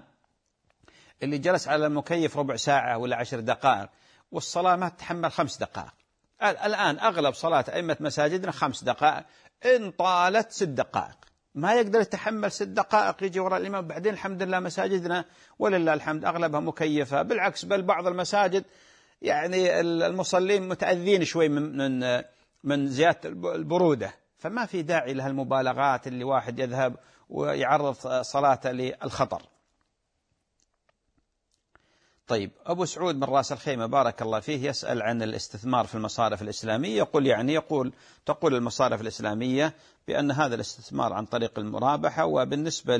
اللي جلس على المكيف ربع ساعة ولا عشر دقائق والصلاة ما تتحمل خمس دقائق. الآن أغلب صلاة أئمة مساجدنا خمس دقائق، إن طالت ست دقائق، ما يقدر يتحمل ست دقائق يجي وراء الإمام. بعدين الحمد لله مساجدنا ولله الحمد أغلبها مكيفة، بالعكس بل بعض المساجد يعني المصلين متأذين شوي من من من زيادة البرودة، فما في داعي لها المبالغات اللي واحد يذهب ويعرض صلاته للخطر. طيب، أبو سعود من راس الخيمة بارك الله فيه يسأل عن الاستثمار في المصارف الإسلامية. يقول يعني يقول تقول المصارف الإسلامية بأن هذا الاستثمار عن طريق المرابحة، وبالنسبة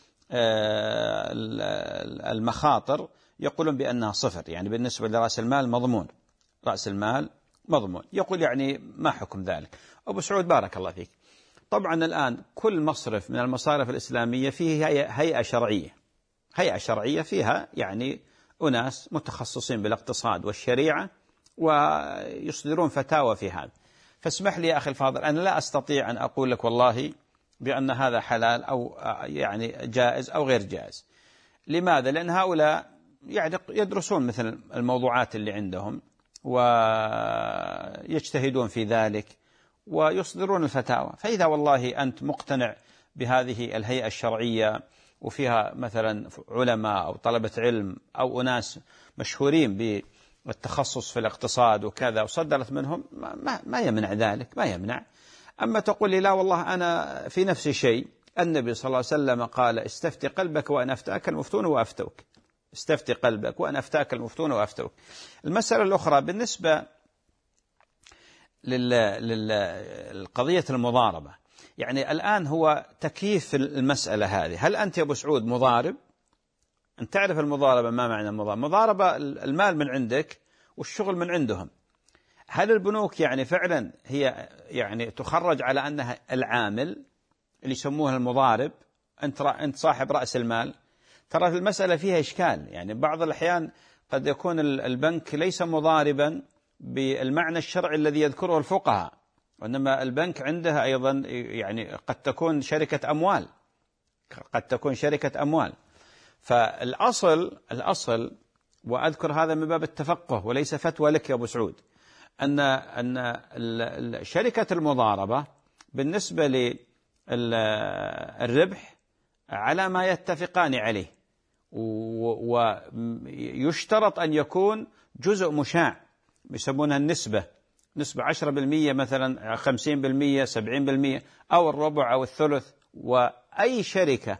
للمخاطر يقولون بأنها صفر، يعني بالنسبة لرأس المال مضمون، رأس المال مضمون. يقول يعني ما حكم ذلك؟ أبو سعود بارك الله فيك، طبعا الآن كل مصرف من المصارف الإسلامية فيه هيئة شرعية، هيئة شرعية فيها يعني أناس متخصصين بالاقتصاد والشريعة ويصدرون فتاوى في هذا. فاسمح لي يا أخي الفاضل، أنا لا أستطيع أن أقول لك والله بأن هذا حلال أو يعني جائز أو غير جائز. لماذا؟ لأن هؤلاء يدرسون مثل الموضوعات اللي عندهم ويجتهدون في ذلك ويصدرون الفتاوى. فإذا والله أنت مقتنع بهذه الهيئة الشرعية وفيها مثلا علماء أو طلبة علم أو أناس مشهورين بالتخصص في الاقتصاد وكذا وصدرت منهم، ما, ما يمنع ذلك، ما يمنع. أما تقول لي لا والله أنا في نفسي شيء، النبي صلى الله عليه وسلم قال استفتي قلبك وأن أفتاك المفتون وأفتوك، استفتي قلبك وأن أفتاك المفتون وأفتوك. المسألة الأخرى بالنسبة للقضية المضاربة، يعني الآن هو تكييف المسألة هذه، هل أنت يا أبو سعود مضارب أن تعرف المضاربة. ما معنى المضاربة؟ مضاربة المال من عندك والشغل من عندهم. هل البنوك يعني فعلا هي يعني تخرج على أنها العامل اللي يسموها المضارب، أنت أنت صاحب رأس المال؟ ترى المسألة فيها إشكال. يعني بعض الأحيان قد يكون البنك ليس مضاربا بالمعنى الشرعي الذي يذكره الفقهاء، وإنما البنك عندها أيضا يعني قد تكون شركة أموال، قد تكون شركة أموال. فالأصل الأصل وأذكر هذا من باب التفقه وليس فتوى لك يا أبو سعود، أن أن شركة المضاربة بالنسبة للربح على ما يتفقان عليه، ويشترط أن يكون جزء مشاع يسمونها النسبة، نسبة عشرة بالمئة مثلا، خمسين بالمئة، سبعين بالمئة، أو الربع أو الثلث. وأي شركة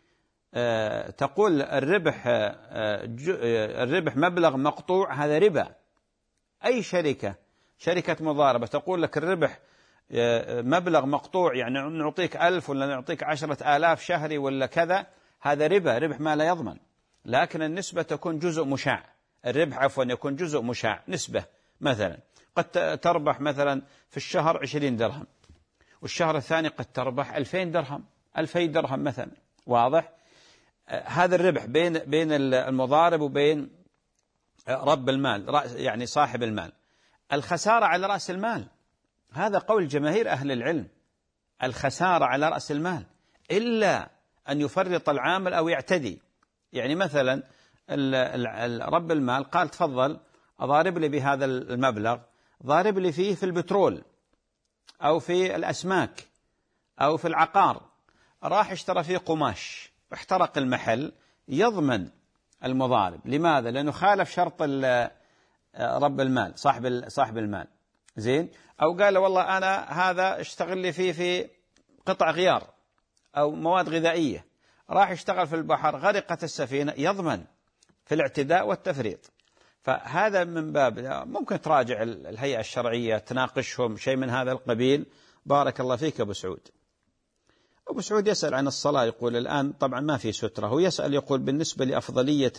تقول الربح الربح مبلغ مقطوع هذا ربا. أي شركة شركة مضاربة تقول لك الربح مبلغ مقطوع، يعني نعطيك ألف ولا نعطيك عشرة آلاف شهري ولا كذا، هذا ربا، ربح ما لا يضمن. لكن النسبة تكون جزء مشاع، الربح عفوا يكون جزء مشاع، نسبة. مثلا قد تربح مثلا في الشهر عشرين درهم، والشهر الثاني قد تربح ألفين درهم، ألفي درهم مثلا. واضح؟ هذا الربح بين بين المضارب وبين رب المال، يعني صاحب المال. الخسارة على رأس المال، هذا قول جماهير أهل العلم، الخسارة على رأس المال إلا أن يفرط العامل أو يعتدي. يعني مثلا رب المال قال تفضل أضارب لي بهذا المبلغ، ضارب لي فيه في البترول أو في الأسماك أو في العقار، راح اشترى فيه قماش واحترق المحل، يضمن المضارب. لماذا؟ لأنه خالف شرط رب المال، صاحب صاحب المال. زين؟ أو قال والله أنا هذا اشتغل لي فيه في قطع غيار أو مواد غذائية، راح يشتغل في البحر، غرقت السفينة، يضمن في الاعتداء والتفريط. فهذا من باب ممكن تراجع الهيئة الشرعية، تناقشهم شيء من هذا القبيل. بارك الله فيك أبو سعود. أبو سعود يسأل عن الصلاة، يقول الآن طبعا ما في سترة، هو يسأل يقول بالنسبة لأفضلية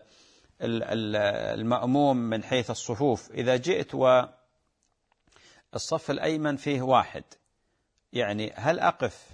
المأموم من حيث الصفوف، إذا جئت والصف الأيمن فيه واحد، يعني هل أقف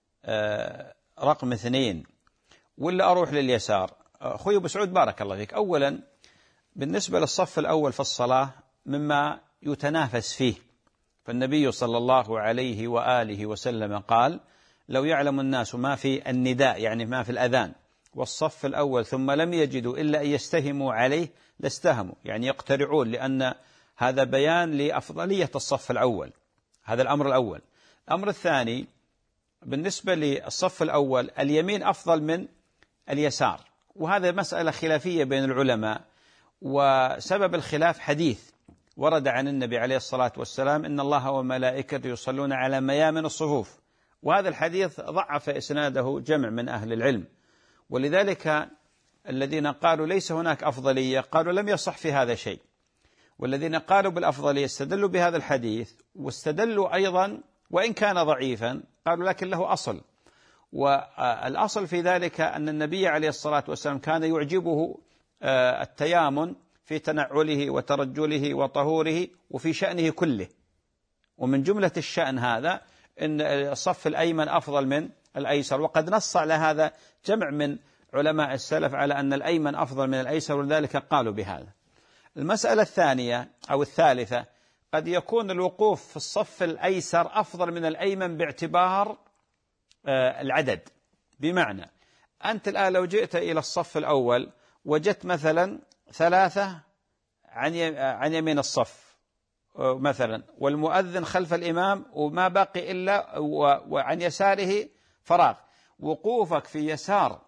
رقم اثنين ولا أروح لليسار؟ أخوي أبو سعود بارك الله فيك، أولا بالنسبة للصف الأول في الصلاة مما يتنافس فيه، فالنبي صلى الله عليه وآله وسلم قال لو يعلم الناس ما في النداء، يعني ما في الأذان، والصف الأول ثم لم يجدوا إلا أن يستهموا عليه لاستهموا، يعني يقترعون، لأن هذا بيان لأفضلية الصف الأول. هذا الأمر الأول. الأمر الثاني بالنسبة للصف الأول اليمين أفضل من اليسار، وهذا مسألة خلافية بين العلماء، وسبب الخلاف حديث ورد عن النبي عليه الصلاة والسلام إن الله وملائكته يصلون على ميامن الصفوف، وهذا الحديث ضعف إسناده جمع من أهل العلم، ولذلك الذين قالوا ليس هناك أفضلية قالوا لم يصح في هذا شيء، والذين قالوا بالأفضلية استدلوا بهذا الحديث، واستدلوا أيضا وإن كان ضعيفا قالوا لكن له أصل، والأصل في ذلك أن النبي عليه الصلاة والسلام كان يعجبه التيامن في تنعله وترجله وطهوره وفي شأنه كله، ومن جملة الشأن هذا أن الصف الأيمن أفضل من الأيسر، وقد نص على هذا جمع من علماء السلف على أن الأيمن أفضل من الأيسر، ولذلك قالوا بهذا. المسألة الثانية أو الثالثة، قد يكون الوقوف في الصف الأيسر أفضل من الأيمن باعتبار العدد، بمعنى أنت الآن لو جئت إلى الصف الأول وجدت مثلا ثلاثة عن يمين الصف مثلا، والمؤذن خلف الإمام وما باقي إلا وعن يساره فراغ، وقوفك في يسار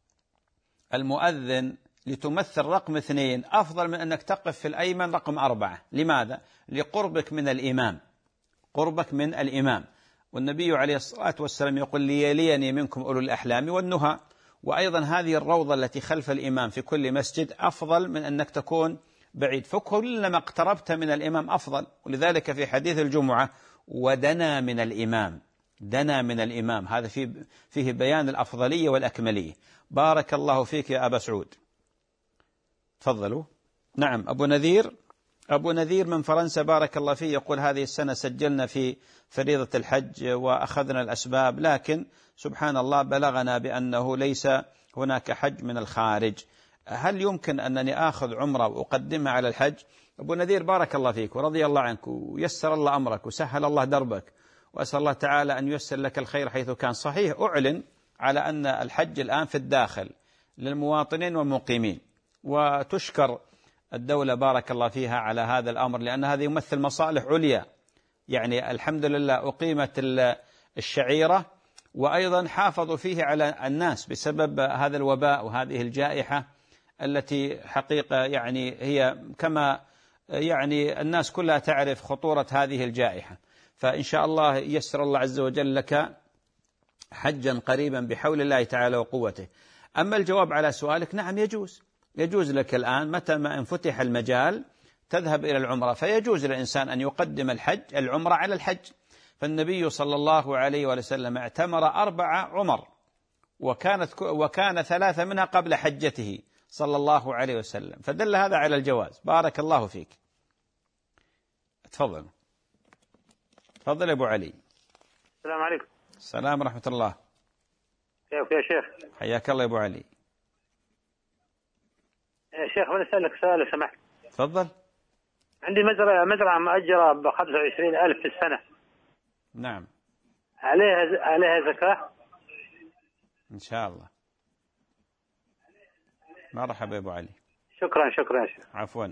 المؤذن لتمثل رقم اثنين أفضل من أنك تقف في الأيمن رقم أربعة. لماذا؟ لقربك من الإمام، قربك من الإمام، والنبي عليه الصلاة والسلام يقول ليليني منكم أولو الأحلام والنهى، وأيضا هذه الروضة التي خلف الإمام في كل مسجد أفضل من أنك تكون بعيد، فكلما اقتربت من الإمام أفضل. ولذلك في حديث الجمعة ودنا من الإمام، دنا من الإمام، هذا فيه فيه بيان الأفضلية والأكملية. بارك الله فيك يا أبا سعود. تفضلوا. نعم أبو نذير. أبو نذير من فرنسا بارك الله فيه يقول هذه السنة سجلنا في فريضة الحج وأخذنا الأسباب، لكن سبحان الله بلغنا بأنه ليس هناك حج من الخارج، هل يمكن أنني آخذ عمرة وأقدمها على الحج؟ أبو نذير بارك الله فيك ورضي الله عنك ويسر الله أمرك وسهل الله دربك، وأسأل الله تعالى أن ييسر لك الخير حيث كان. صحيح أعلن على أن الحج الآن في الداخل للمواطنين والمقيمين، وتشكر الدولة بارك الله فيها على هذا الأمر، لأن هذا يمثل مصالح عليا. يعني الحمد لله أقيمت الشعيرة، وأيضا حافظوا فيه على الناس بسبب هذا الوباء وهذه الجائحة التي حقيقة يعني هي كما يعني الناس كلها تعرف خطورة هذه الجائحة. فإن شاء الله يسر الله عز وجل لك حجا قريبا بحول الله تعالى وقوته. أما الجواب على سؤالك، نعم يجوز يجوز لك الآن متى ما انفتح المجال تذهب إلى العمرة، فيجوز للإنسان أن يقدم الحج العمرة على الحج. فالنبي صلى الله عليه وسلم اعتمر أربع عمر، وكانت وكان ثلاثة منها قبل حجته صلى الله عليه وسلم، فدل هذا على الجواز. بارك الله فيك. تفضل. تفضل يا أبو علي. السلام عليكم. السلام ورحمة الله. كيف يا شيخ؟ حياك الله يا أبو علي. يا شيخ بدي أسألك سؤال لو سمحت. تفضل. عندي مزرعة مزرعة مؤجرة ب خمسة وعشرين ألف في السنة. نعم. عليها عليها زكاة؟ إن شاء الله. مرحبا يا أبو علي. شكرا شكرا يا شيخ. عفوا.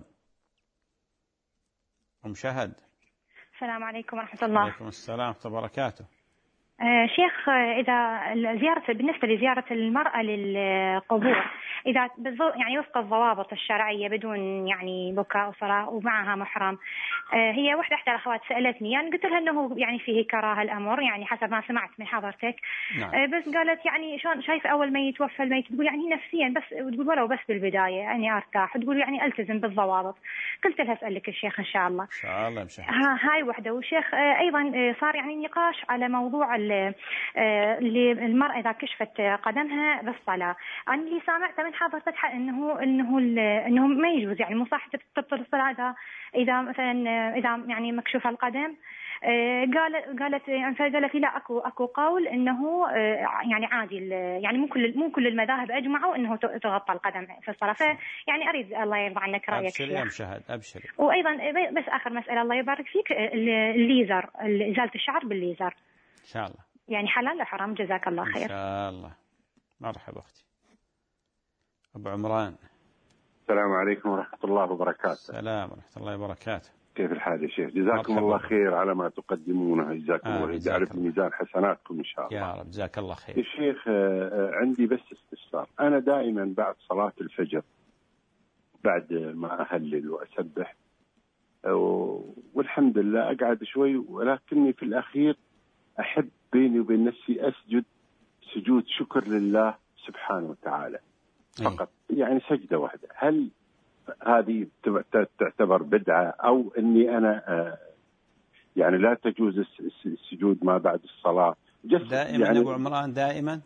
أم شهد. السلام عليكم ورحمة الله. وعليكم السلام ورحمة الله وبركاته. آه شيخ، إذا زيارة بالنسبة لزيارة المرأة للقبور، إذا يعني وفق الضوابط الشرعية بدون يعني بكاء وصلاة ومعها محرم، آه هي واحدة إحدى الأخوات سألتني، يعني قلت لها إنه يعني فيه كراهة الأمر، يعني حسب ما سمعت من حضرتك. نعم. آه بس قالت يعني شلون شايف أول ما يتوفى الميت، تقول يعني نفسيا بس، وتقول ولو بس بالبداية يعني أرتاح، وتقول يعني ألتزم بالضوابط. قلت لها أسألك الشيخ إن شاء الله. إن شاء الله مش ها هاي وحدة. والشيخ آه أيضا آه صار يعني نقاش على موضوع اللي المرأة إذا كشفت قدمها بالصلاة. أنا اللي سامعته من حضرتك إنه إنه إنه ما يجوز يعني مصاحبة تبطل الصلاة إذا إذا مثلا إذا يعني مكشوف القدم. قالت قالت قالت لا اكو اكو قول انه يعني عادي، يعني مو كل مو كل المذاهب اجمعوا انه تغطى القدم في الصلاه. فيعني اريد الله يرضى عنك رايك. ابشري يا مشاهد ابشري. وايضا بس اخر مساله الله يبارك فيك، الليزر، ازاله الشعر بالليزر ان شاء الله يعني حلال ولا حرام؟ جزاك الله خير. ان شاء الله. مرحبا اختي ابو عمران. السلام عليكم ورحمه الله وبركاته. السلام ورحمه الله وبركاته. كيف الحال يا شيخ؟ جزاكم الله خير على ما تقدمونه، جزاكم آه الله يجعل في ميزان حسناتكم إن شاء الله يا رب. جزاك الله خير يا شيخ. عندي بس استفسار. أنا دائما بعد صلاة الفجر بعد ما أهلل وأسبح والحمد لله أقعد شوي، ولكني في الأخير أحب بيني وبين نفسي أسجد سجود شكر لله سبحانه وتعالى فقط، يعني سجدة واحدة. هل هذه تعتبر بدعة أو أني أنا يعني لا تجوز السجود ما بعد الصلاة؟ دائما يعني أبو عمران دائما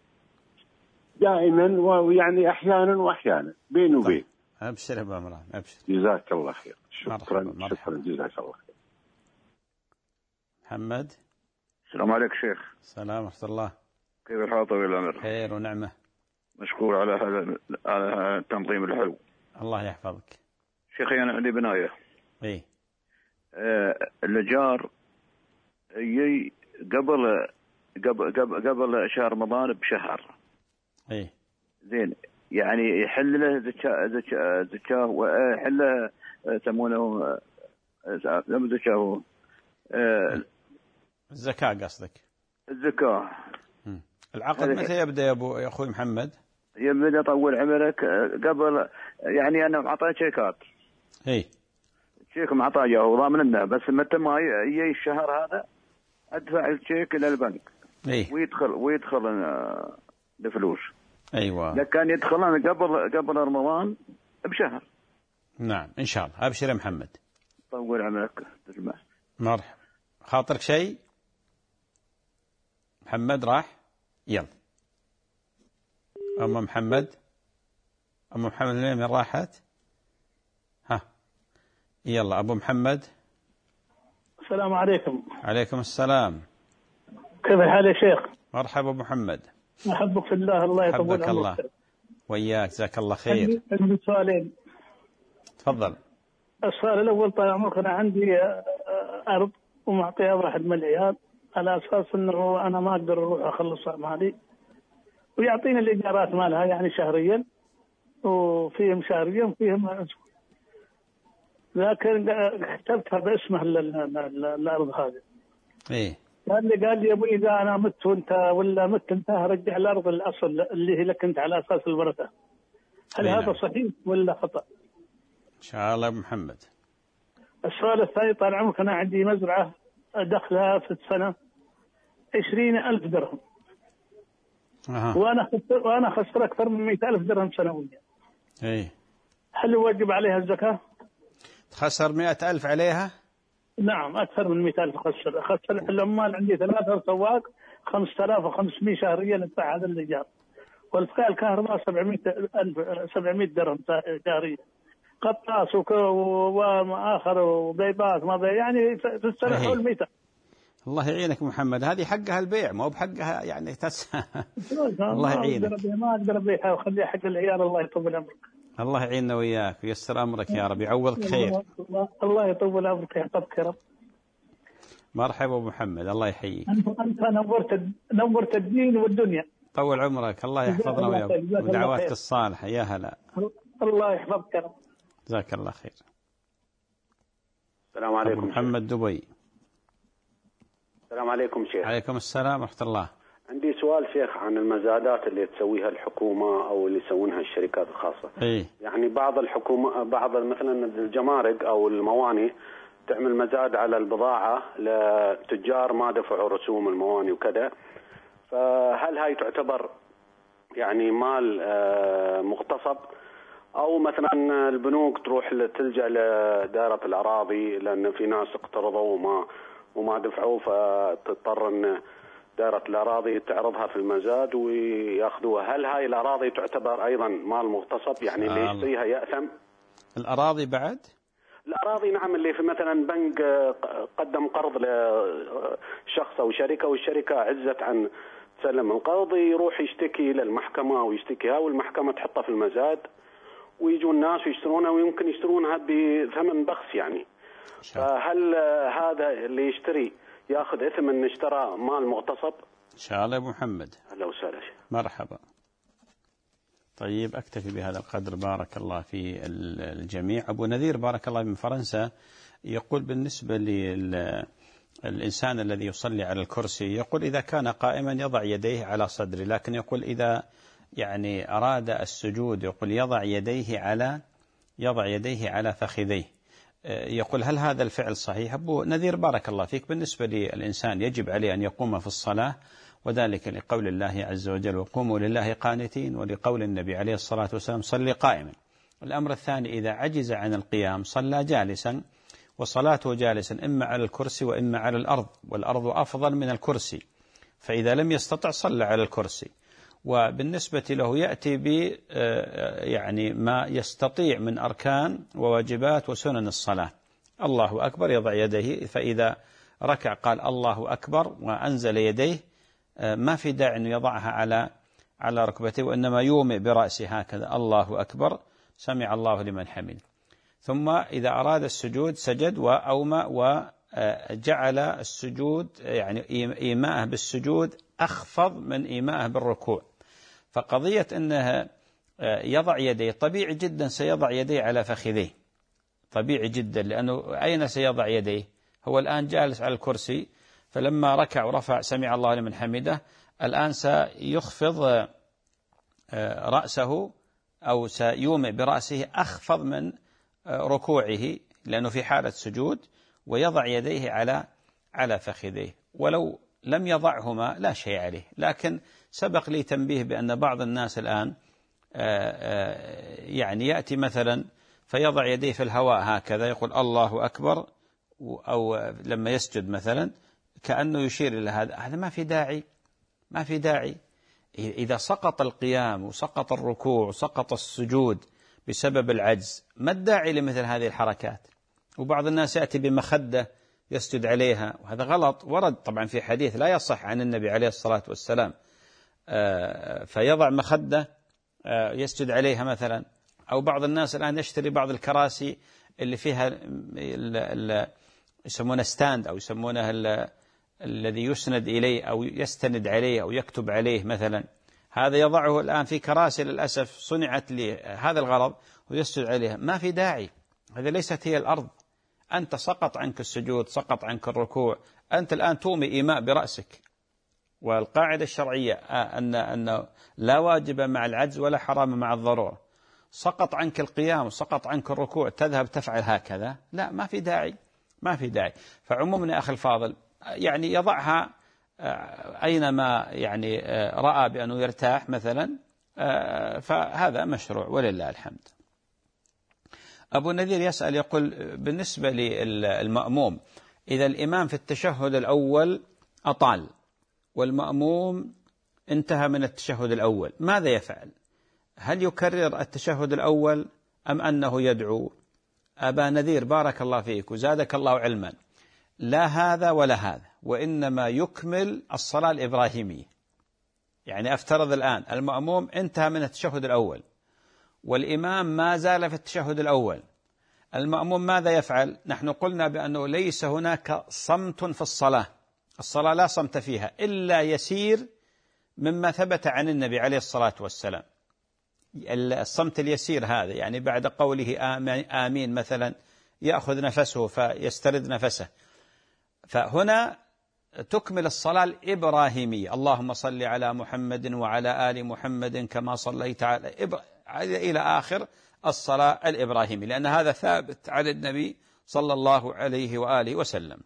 دائما ويعني أحيانا وأحيانا بين وبين. أبشر أبو عمران أبشر. جزاك الله خير. شكرا مرحبا. مرحبا. شكرا جزاك الله خير. محمد. السلام عليكم شيخ. السلام ورحمة الله. كيف الحال طويل العمر؟ خير ونعمة. مشكور على هذا على التنظيم الحلو. الله يحفظك. شيخي أنا عندي بناية. إيه. آه الجار يجي قبل قبل قبل قبل شهر رمضان بشهر. إيه. زين يعني يحل له زكاة زكاة زكاة ويحل له يسمونه لم زكاة آه الزكاة قصدك؟ الزكاة. العقد متى يبدأ يا أبو يا أخوي محمد؟ يبدأ طول عمرك قبل، يعني أنا أعطيه شيكات. إيه. شيك معطاه هو ضامن لنا، بس متى ما يجي الشهر هذا أدفع الشيك إلى البنك. إيه. ويدخل ويدخل الفلوس. أيوة. لكن يدخلنا قبل قبل رمضان بشهر. نعم إن شاء الله. أبشر يا محمد. طول عمرك تسمع. مرحبا. خاطرك شيء؟ محمد راح. يلا أم محمد، أم محمد من راحت؟ ها يلا أبو محمد. السلام عليكم. عليكم السلام. كيف الحال يا شيخ؟ مرحبا أبو محمد. أحبك في الله، الله يطول عمرك. الله وياك، جزاك الله خير. عندي سؤالين. تفضل. السؤال الأول طال عمرك، أنا عندي أرض ومعطيها واحد من العيال على أساس أنه أنا ما أقدر أروح أخلصها مالي، ويعطيني الإيجارات مالها يعني شهريا، وفيهم شهريا وفيهم أسبوع، لكن كتبتها باسمه الأرض هذه. إيه. قال لي قال لي يا ابوي اذا انا مت وانت ولا مت انت رجع الارض الاصل اللي هي لك انت على اساس الورثه. هل هذا صحيح ولا خطا؟ ان شاء الله ابو محمد. السؤال الثاني طال عمرك، انا عندي مزرعه دخلها في السنه عشرين ألف درهم. أه. وانا خسر وانا خسر اكثر من مئة ألف درهم سنويا. اي. هل يوجب عليها الزكاه؟ خسر مئة ألف عليها؟ نعم أكثر من مئة ألف خسر. خسر العمال عندي ثلاثة سواق خمسة آلاف وخمسمئة شهريا ندفع هذا الإيجار، والفئة الكهرباء سبعمئة ألف سبعمئة درهم شهريا، قطاس وآخر وبيبات ما بي يعني في السنة حول مئة. الله يعينك محمد، هذه حقها البيع ما هو بحقها يعني تس. الله يعينك. ما أقدر أبيعها وخليها حق العيال. الله يطول عمرك. الله يعيننا وياك ويسر أمرك يا رب، يعوضك خير. الله يطول عمرك يحفظك يا رب. مرحبا أبو محمد، الله يحييك. أنت نورت نورت الدين والدنيا. طول عمرك، الله يحفظنا وياك ودعواتك الصالحة. يا هلا. الله يحفظك يا رب. جزاك الله خير. السلام عليكم محمد دبي. السلام عليكم شيخ. عليكم السلام ورحمة الله. عندي سؤال شيخ عن المزادات اللي تسويها الحكومة أو اللي يسوونها الشركات الخاصة. إيه؟ يعني بعض الحكومة بعض مثلا الجمارك أو المواني تعمل مزاد على البضاعة لتجار ما دفعوا رسوم المواني وكذا، فهل هاي تعتبر يعني مال مغتصب، أو مثلا البنوك تروح تلجأ لدائرة الأراضي لأن في ناس اقترضوا وما وما دفعوا، فتضطر أن دائرة الأراضي تعرضها في المزاد ويأخذوها؟ هل هاي الأراضي تعتبر أيضا مال مغتصب، يعني اللي يشتريها يأثم؟ الأراضي بعد؟ الأراضي نعم، اللي في مثلا بنك قدم قرض لشخص أو شركة والشركة عزت عن تسلم القرض، يروح يشتكي للمحكمة ويشتكيها والمحكمة تحطها في المزاد ويجوا الناس ويشترونها ويمكن يشترونها بثمن بخس يعني. فهل هذا اللي يشتري ياخذ اثم ان اشترى مال مغتصب؟ ان شاء الله يا ابو محمد. اهلا وسهلا. مرحبا. طيب اكتفي بهذا القدر، بارك الله في الجميع. ابو نذير بارك الله من فرنسا يقول بالنسبه للانسان الذي يصلي على الكرسي، يقول اذا كان قائما يضع يديه على صدره، لكن يقول اذا يعني اراد السجود يقول يضع يديه على يضع يديه على فخذيه. يقول هل هذا الفعل صحيح؟ أبو نذير بارك الله فيك، بالنسبة للإنسان يجب عليه أن يقوم في الصلاة، وذلك لقول الله عز وجل وقوموا لله قانتين، ولقول النبي عليه الصلاة والسلام صلي قائما. الأمر الثاني إذا عجز عن القيام صلى جالسا، وصلاته جالسا إما على الكرسي وإما على الأرض، والأرض أفضل من الكرسي، فإذا لم يستطع صلى على الكرسي. وبالنسبة له يأتي ب يعني ما يستطيع من أركان وواجبات وسنن الصلاة. الله أكبر يضع يديه، فإذا ركع قال الله أكبر وأنزل يديه، ما في داعي أن يضعها على على ركبته، وإنما يومئ برأسه هكذا الله أكبر سمع الله لمن حمد. ثم إذا أراد السجود سجد وأومأ وجعل السجود يعني إيماءه بالسجود أخفض من إيماءه بالركوع. فقضية أنه يضع يديه طبيعي جدا سيضع يديه على فخذيه، طبيعي جدا، لأنه أين سيضع يديه؟ هو الآن جالس على الكرسي، فلما ركع ورفع سمع الله لمن حمده الآن سيخفض رأسه أو سيومئ برأسه أخفض من ركوعه لأنه في حالة سجود، ويضع يديه على على فخذيه. ولو لم يضعهما لا شيء عليه، لكن سبق لي تنبيه بأن بعض الناس الآن يعني يأتي مثلا فيضع يديه في الهواء هكذا يقول الله أكبر، أو لما يسجد مثلا كأنه يشير إلى هذا، هذا ما في داعي ما في داعي. إذا سقط القيام وسقط الركوع وسقط السجود بسبب العجز، ما الداعي لمثل هذه الحركات؟ وبعض الناس يأتي بمخدة يسجد عليها، وهذا غلط. ورد طبعا في حديث لا يصح عن النبي عليه الصلاة والسلام، فيضع مخدة يسجد عليها مثلا. أو بعض الناس الآن يشتري بعض الكراسي اللي فيها يسمونه ستاند، أو يسمونه الذي يسند إليه أو يستند عليه أو يكتب عليه مثلا. هذا يضعه الآن في كراسي للأسف صنعت لهذا الغرض ويسجد عليها. ما في داعي، هذا ليست هي الأرض. أنت سقط عنك السجود، سقط عنك الركوع، أنت الآن تومي إيماء برأسك. والقاعدة الشرعية أن أن لا واجب مع العجز ولا حرام مع الضرورة. سقط عنك القيام، سقط عنك الركوع، تذهب تفعل هكذا؟ لا، ما في داعي، ما في داعي. فعموما يا أخي الفاضل، يعني يضعها أينما يعني رأى بأنه يرتاح مثلا، فهذا مشروع ولله الحمد. أبو النذير يسأل يقول: بالنسبة للمأموم، إذا الإمام في التشهد الأول أطال والمأموم انتهى من التشهد الأول، ماذا يفعل؟ هل يكرر التشهد الأول أم أنه يدعو؟ أبا نذير بارك الله فيك وزادك الله علما، لا هذا ولا هذا، وإنما يكمل الصلاة الإبراهيمية. يعني أفترض الآن المأموم انتهى من التشهد الأول والإمام ما زال في التشهد الأول، المأموم ماذا يفعل؟ نحن قلنا بأنه ليس هناك صمت في الصلاة، الصلاة لا صمت فيها إلا يسير مما ثبت عن النبي عليه الصلاة والسلام. الصمت اليسير هذا يعني بعد قوله آمين مثلا يأخذ نفسه فيسترد نفسه. فهنا تكمل الصلاة الإبراهيمية: اللهم صل على محمد وعلى آل محمد كما صليت على إبر... إلى آخر الصلاة الإبراهيمية، لأن هذا ثابت على النبي صلى الله عليه وآله وسلم.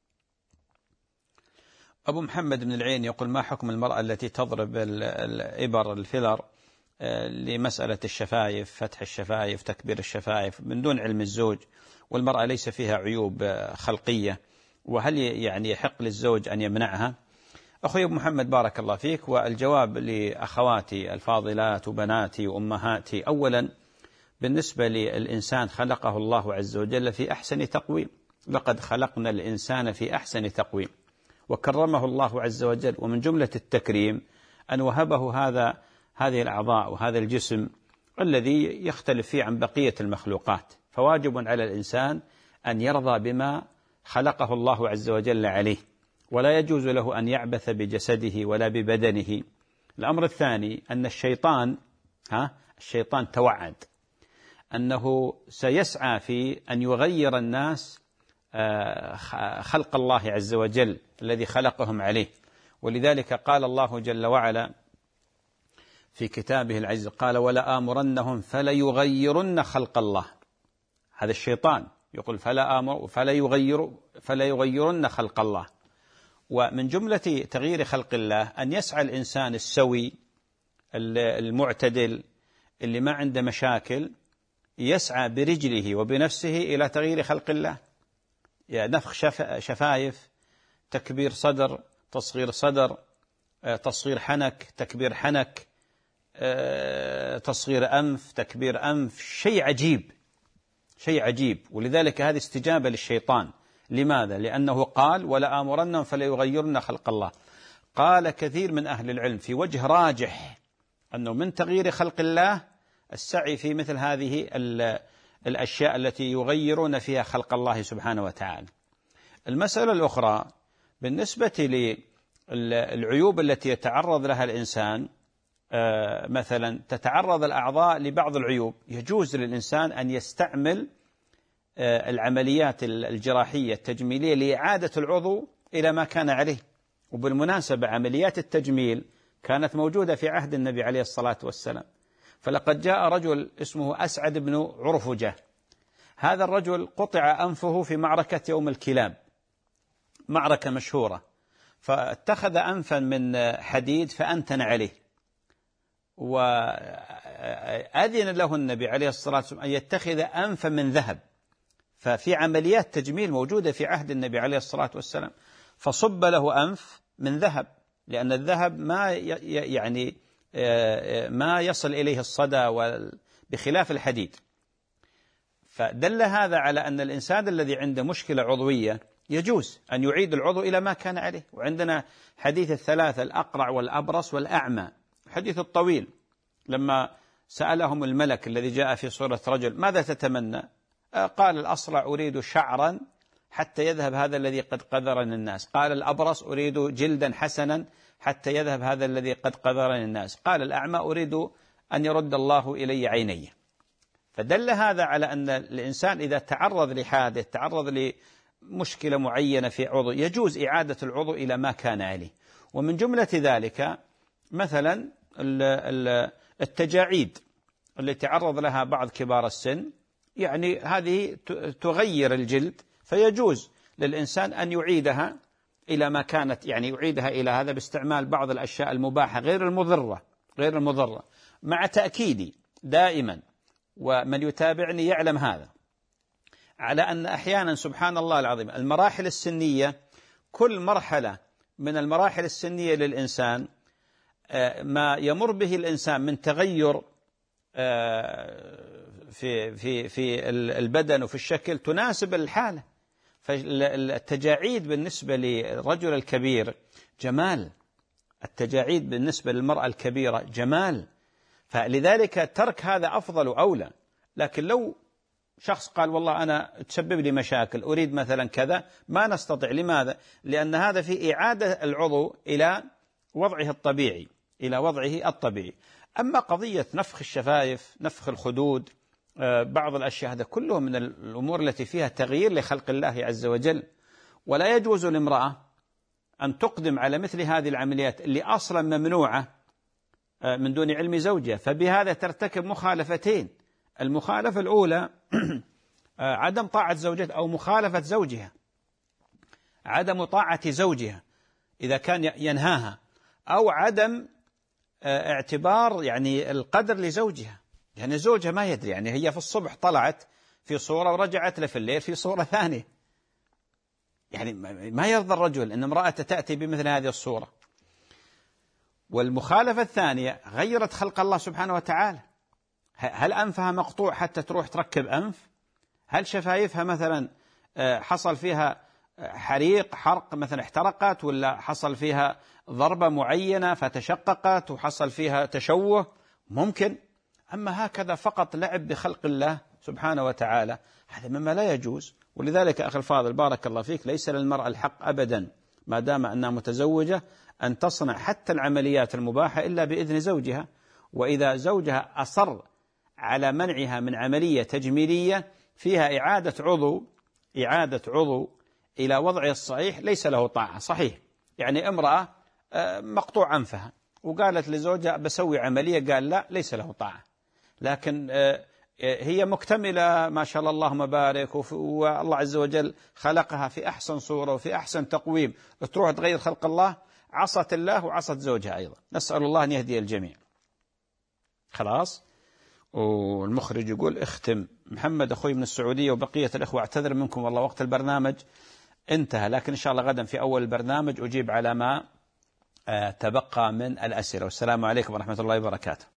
أبو محمد بن العين يقول: ما حكم المرأة التي تضرب الإبر الفيلر لمسألة الشفايف، فتح الشفايف، تكبير الشفايف، من دون علم الزوج، والمرأة ليس فيها عيوب خلقية، وهل يعني يحق للزوج أن يمنعها؟ أخوي أبو محمد بارك الله فيك، والجواب لأخواتي الفاضلات وبناتي وأمهاتي: أولا، بالنسبة للإنسان خلقه الله عز وجل في أحسن تقويم، لقد خلقنا الإنسان في أحسن تقويم، وكرمه الله عز وجل، ومن جملة التكريم أن وهبه هذا هذه الأعضاء وهذا الجسم الذي يختلف فيه عن بقية المخلوقات. فواجب على الإنسان أن يرضى بما خلقه الله عز وجل عليه، ولا يجوز له أن يعبث بجسده ولا ببدنه. الأمر الثاني أن الشيطان ها الشيطان توعد أنه سيسعى في أن يغير الناس خلق الله عز وجل الذي خلقهم عليه، ولذلك قال الله جل وعلا في كتابه العزيز: قال ولا آمرنهم فلا يغيرن خلق الله. هذا الشيطان يقول فلا آمر فلا يغير فلا يغيرن خلق الله. ومن جملة تغيير خلق الله أن يسعى الإنسان السوي المعتدل اللي ما عنده مشاكل، يسعى برجله وبنفسه إلى تغيير خلق الله، يعني نفخ شفايف، تكبير صدر، تصغير صدر، تصغير حنك، تكبير حنك، تصغير أنف، تكبير أنف، شيء عجيب، شيء عجيب. ولذلك هذه استجابة للشيطان. لماذا؟ لأنه قال ولا آمرنهم فلا يغيرن خلق الله. قال كثير من أهل العلم في وجه راجح أنه من تغيير خلق الله السعي في مثل هذه الأشياء التي يغيرون فيها خلق الله سبحانه وتعالى. المسألة الأخرى بالنسبة للعيوب التي يتعرض لها الإنسان، مثلا تتعرض الأعضاء لبعض العيوب، يجوز للإنسان أن يستعمل العمليات الجراحية التجميلية لإعادة العضو إلى ما كان عليه. وبالمناسبة عمليات التجميل كانت موجودة في عهد النبي عليه الصلاة والسلام. فلقد جاء رجل اسمه أسعد بن عرفجة، هذا الرجل قطع أنفه في معركة يوم الكلاب، معركة مشهورة، فاتخذ أنفا من حديد فأنتن عليه، وأذن له النبي عليه الصلاة والسلام أن يتخذ أنفا من ذهب. ففي عمليات تجميل موجودة في عهد النبي عليه الصلاة والسلام، فصب له أنف من ذهب لأن الذهب ما يعني ما يصل إليه الصدى بخلاف الحديد. فدل هذا على أن الإنسان الذي عنده مشكلة عضوية يجوز أن يعيد العضو إلى ما كان عليه. وعندنا حديث الثلاثة: الأقرع والأبرص والأعمى. الحديث الطويل لما سألهم الملك الذي جاء في صورة رجل: ماذا تتمنى؟ قال: الأصلع أريد شعرا حتى يذهب هذا الذي قد قذرني الناس. قال: الأبرص أريد جلدا حسنا حتى يذهب هذا الذي قد قذرني الناس. قال: الأعمى أريد أن يرد الله إلي عيني. فدل هذا على أن الإنسان إذا تعرض لحادث، تعرض لمشكلة معينة في عضو، يجوز إعادة العضو إلى ما كان عليه. ومن جملة ذلك مثلا التجاعيد اللي تعرض لها بعض كبار السن، يعني هذه تغير الجلد، فيجوز للإنسان أن يعيدها إلى ما كانت، يعني يعيدها إلى هذا باستعمال بعض الأشياء المباحة غير المضرة غير المضرة مع تأكيدي دائما، ومن يتابعني يعلم هذا، على أن أحيانا سبحان الله العظيم المراحل السنية، كل مرحلة من المراحل السنية للإنسان ما يمر به الإنسان من تغير في في في البدن وفي الشكل تناسب الحالة. فالتجاعيد بالنسبة للرجل الكبير جمال، التجاعيد بالنسبة للمرأة الكبيرة جمال، فلذلك ترك هذا أفضل وأولى. لكن لو شخص قال: والله أنا تسبب لي مشاكل، أريد مثلا كذا، ما نستطيع. لماذا؟ لأن هذا في إعادة العضو إلى وضعه الطبيعي إلى وضعه الطبيعي. أما قضية نفخ الشفايف، نفخ الخدود، بعض الأشياء، هذا كله من الأمور التي فيها تغيير لخلق الله عز وجل. ولا يجوز لامرأة أن تقدم على مثل هذه العمليات اللي أصلا ممنوعة من دون علم زوجها، فبهذا ترتكب مخالفتين. المخالفة الأولى عدم طاعة زوجها أو مخالفة زوجها، عدم طاعة زوجها إذا كان ينهاها، أو عدم اعتبار يعني القدر لزوجها. يعني زوجها ما يدري، يعني هي في الصبح طلعت في صورة ورجعت له في الليل في صورة ثانية. يعني ما يرضى الرجل أن امرأته تأتي بمثل هذه الصورة. والمخالفة الثانية غيرت خلق الله سبحانه وتعالى. هل أنفها مقطوع حتى تروح تركب أنف؟ هل شفايفها مثلا حصل فيها حريق حرق مثلا احترقت، ولا حصل فيها ضربة معينة فتشققت وحصل فيها تشوه؟ ممكن. أما هكذا فقط لعب بخلق الله سبحانه وتعالى، هذا مما لا يجوز. ولذلك أخي الفاضل بارك الله فيك، ليس للمرأة الحق أبدا ما دام أنها متزوجة أن تصنع حتى العمليات المباحة إلا بإذن زوجها. وإذا زوجها أصر على منعها من عملية تجميلية فيها إعادة عضو إعادة عضو إلى وضعه الصحيح، ليس له طاعة. صحيح، يعني امرأة مقطوع أنفها وقالت لزوجها بسوي عملية، قال لا، ليس له طاعة. لكن هي مكتملة ما شاء الله اللهم بارك، والله عز وجل خلقها في أحسن صورة وفي أحسن تقويم، تروح تغير خلق الله، عصت الله وعصت زوجها أيضا. نسأل الله أن يهدي الجميع. خلاص. والمخرج يقول: اختم. محمد أخوي من السعودية وبقية الإخوة اعتذر منكم والله وقت البرنامج انتهى، لكن إن شاء الله غدا في أول البرنامج أجيب على ما تبقى من الأسئلة. والسلام عليكم ورحمة الله وبركاته.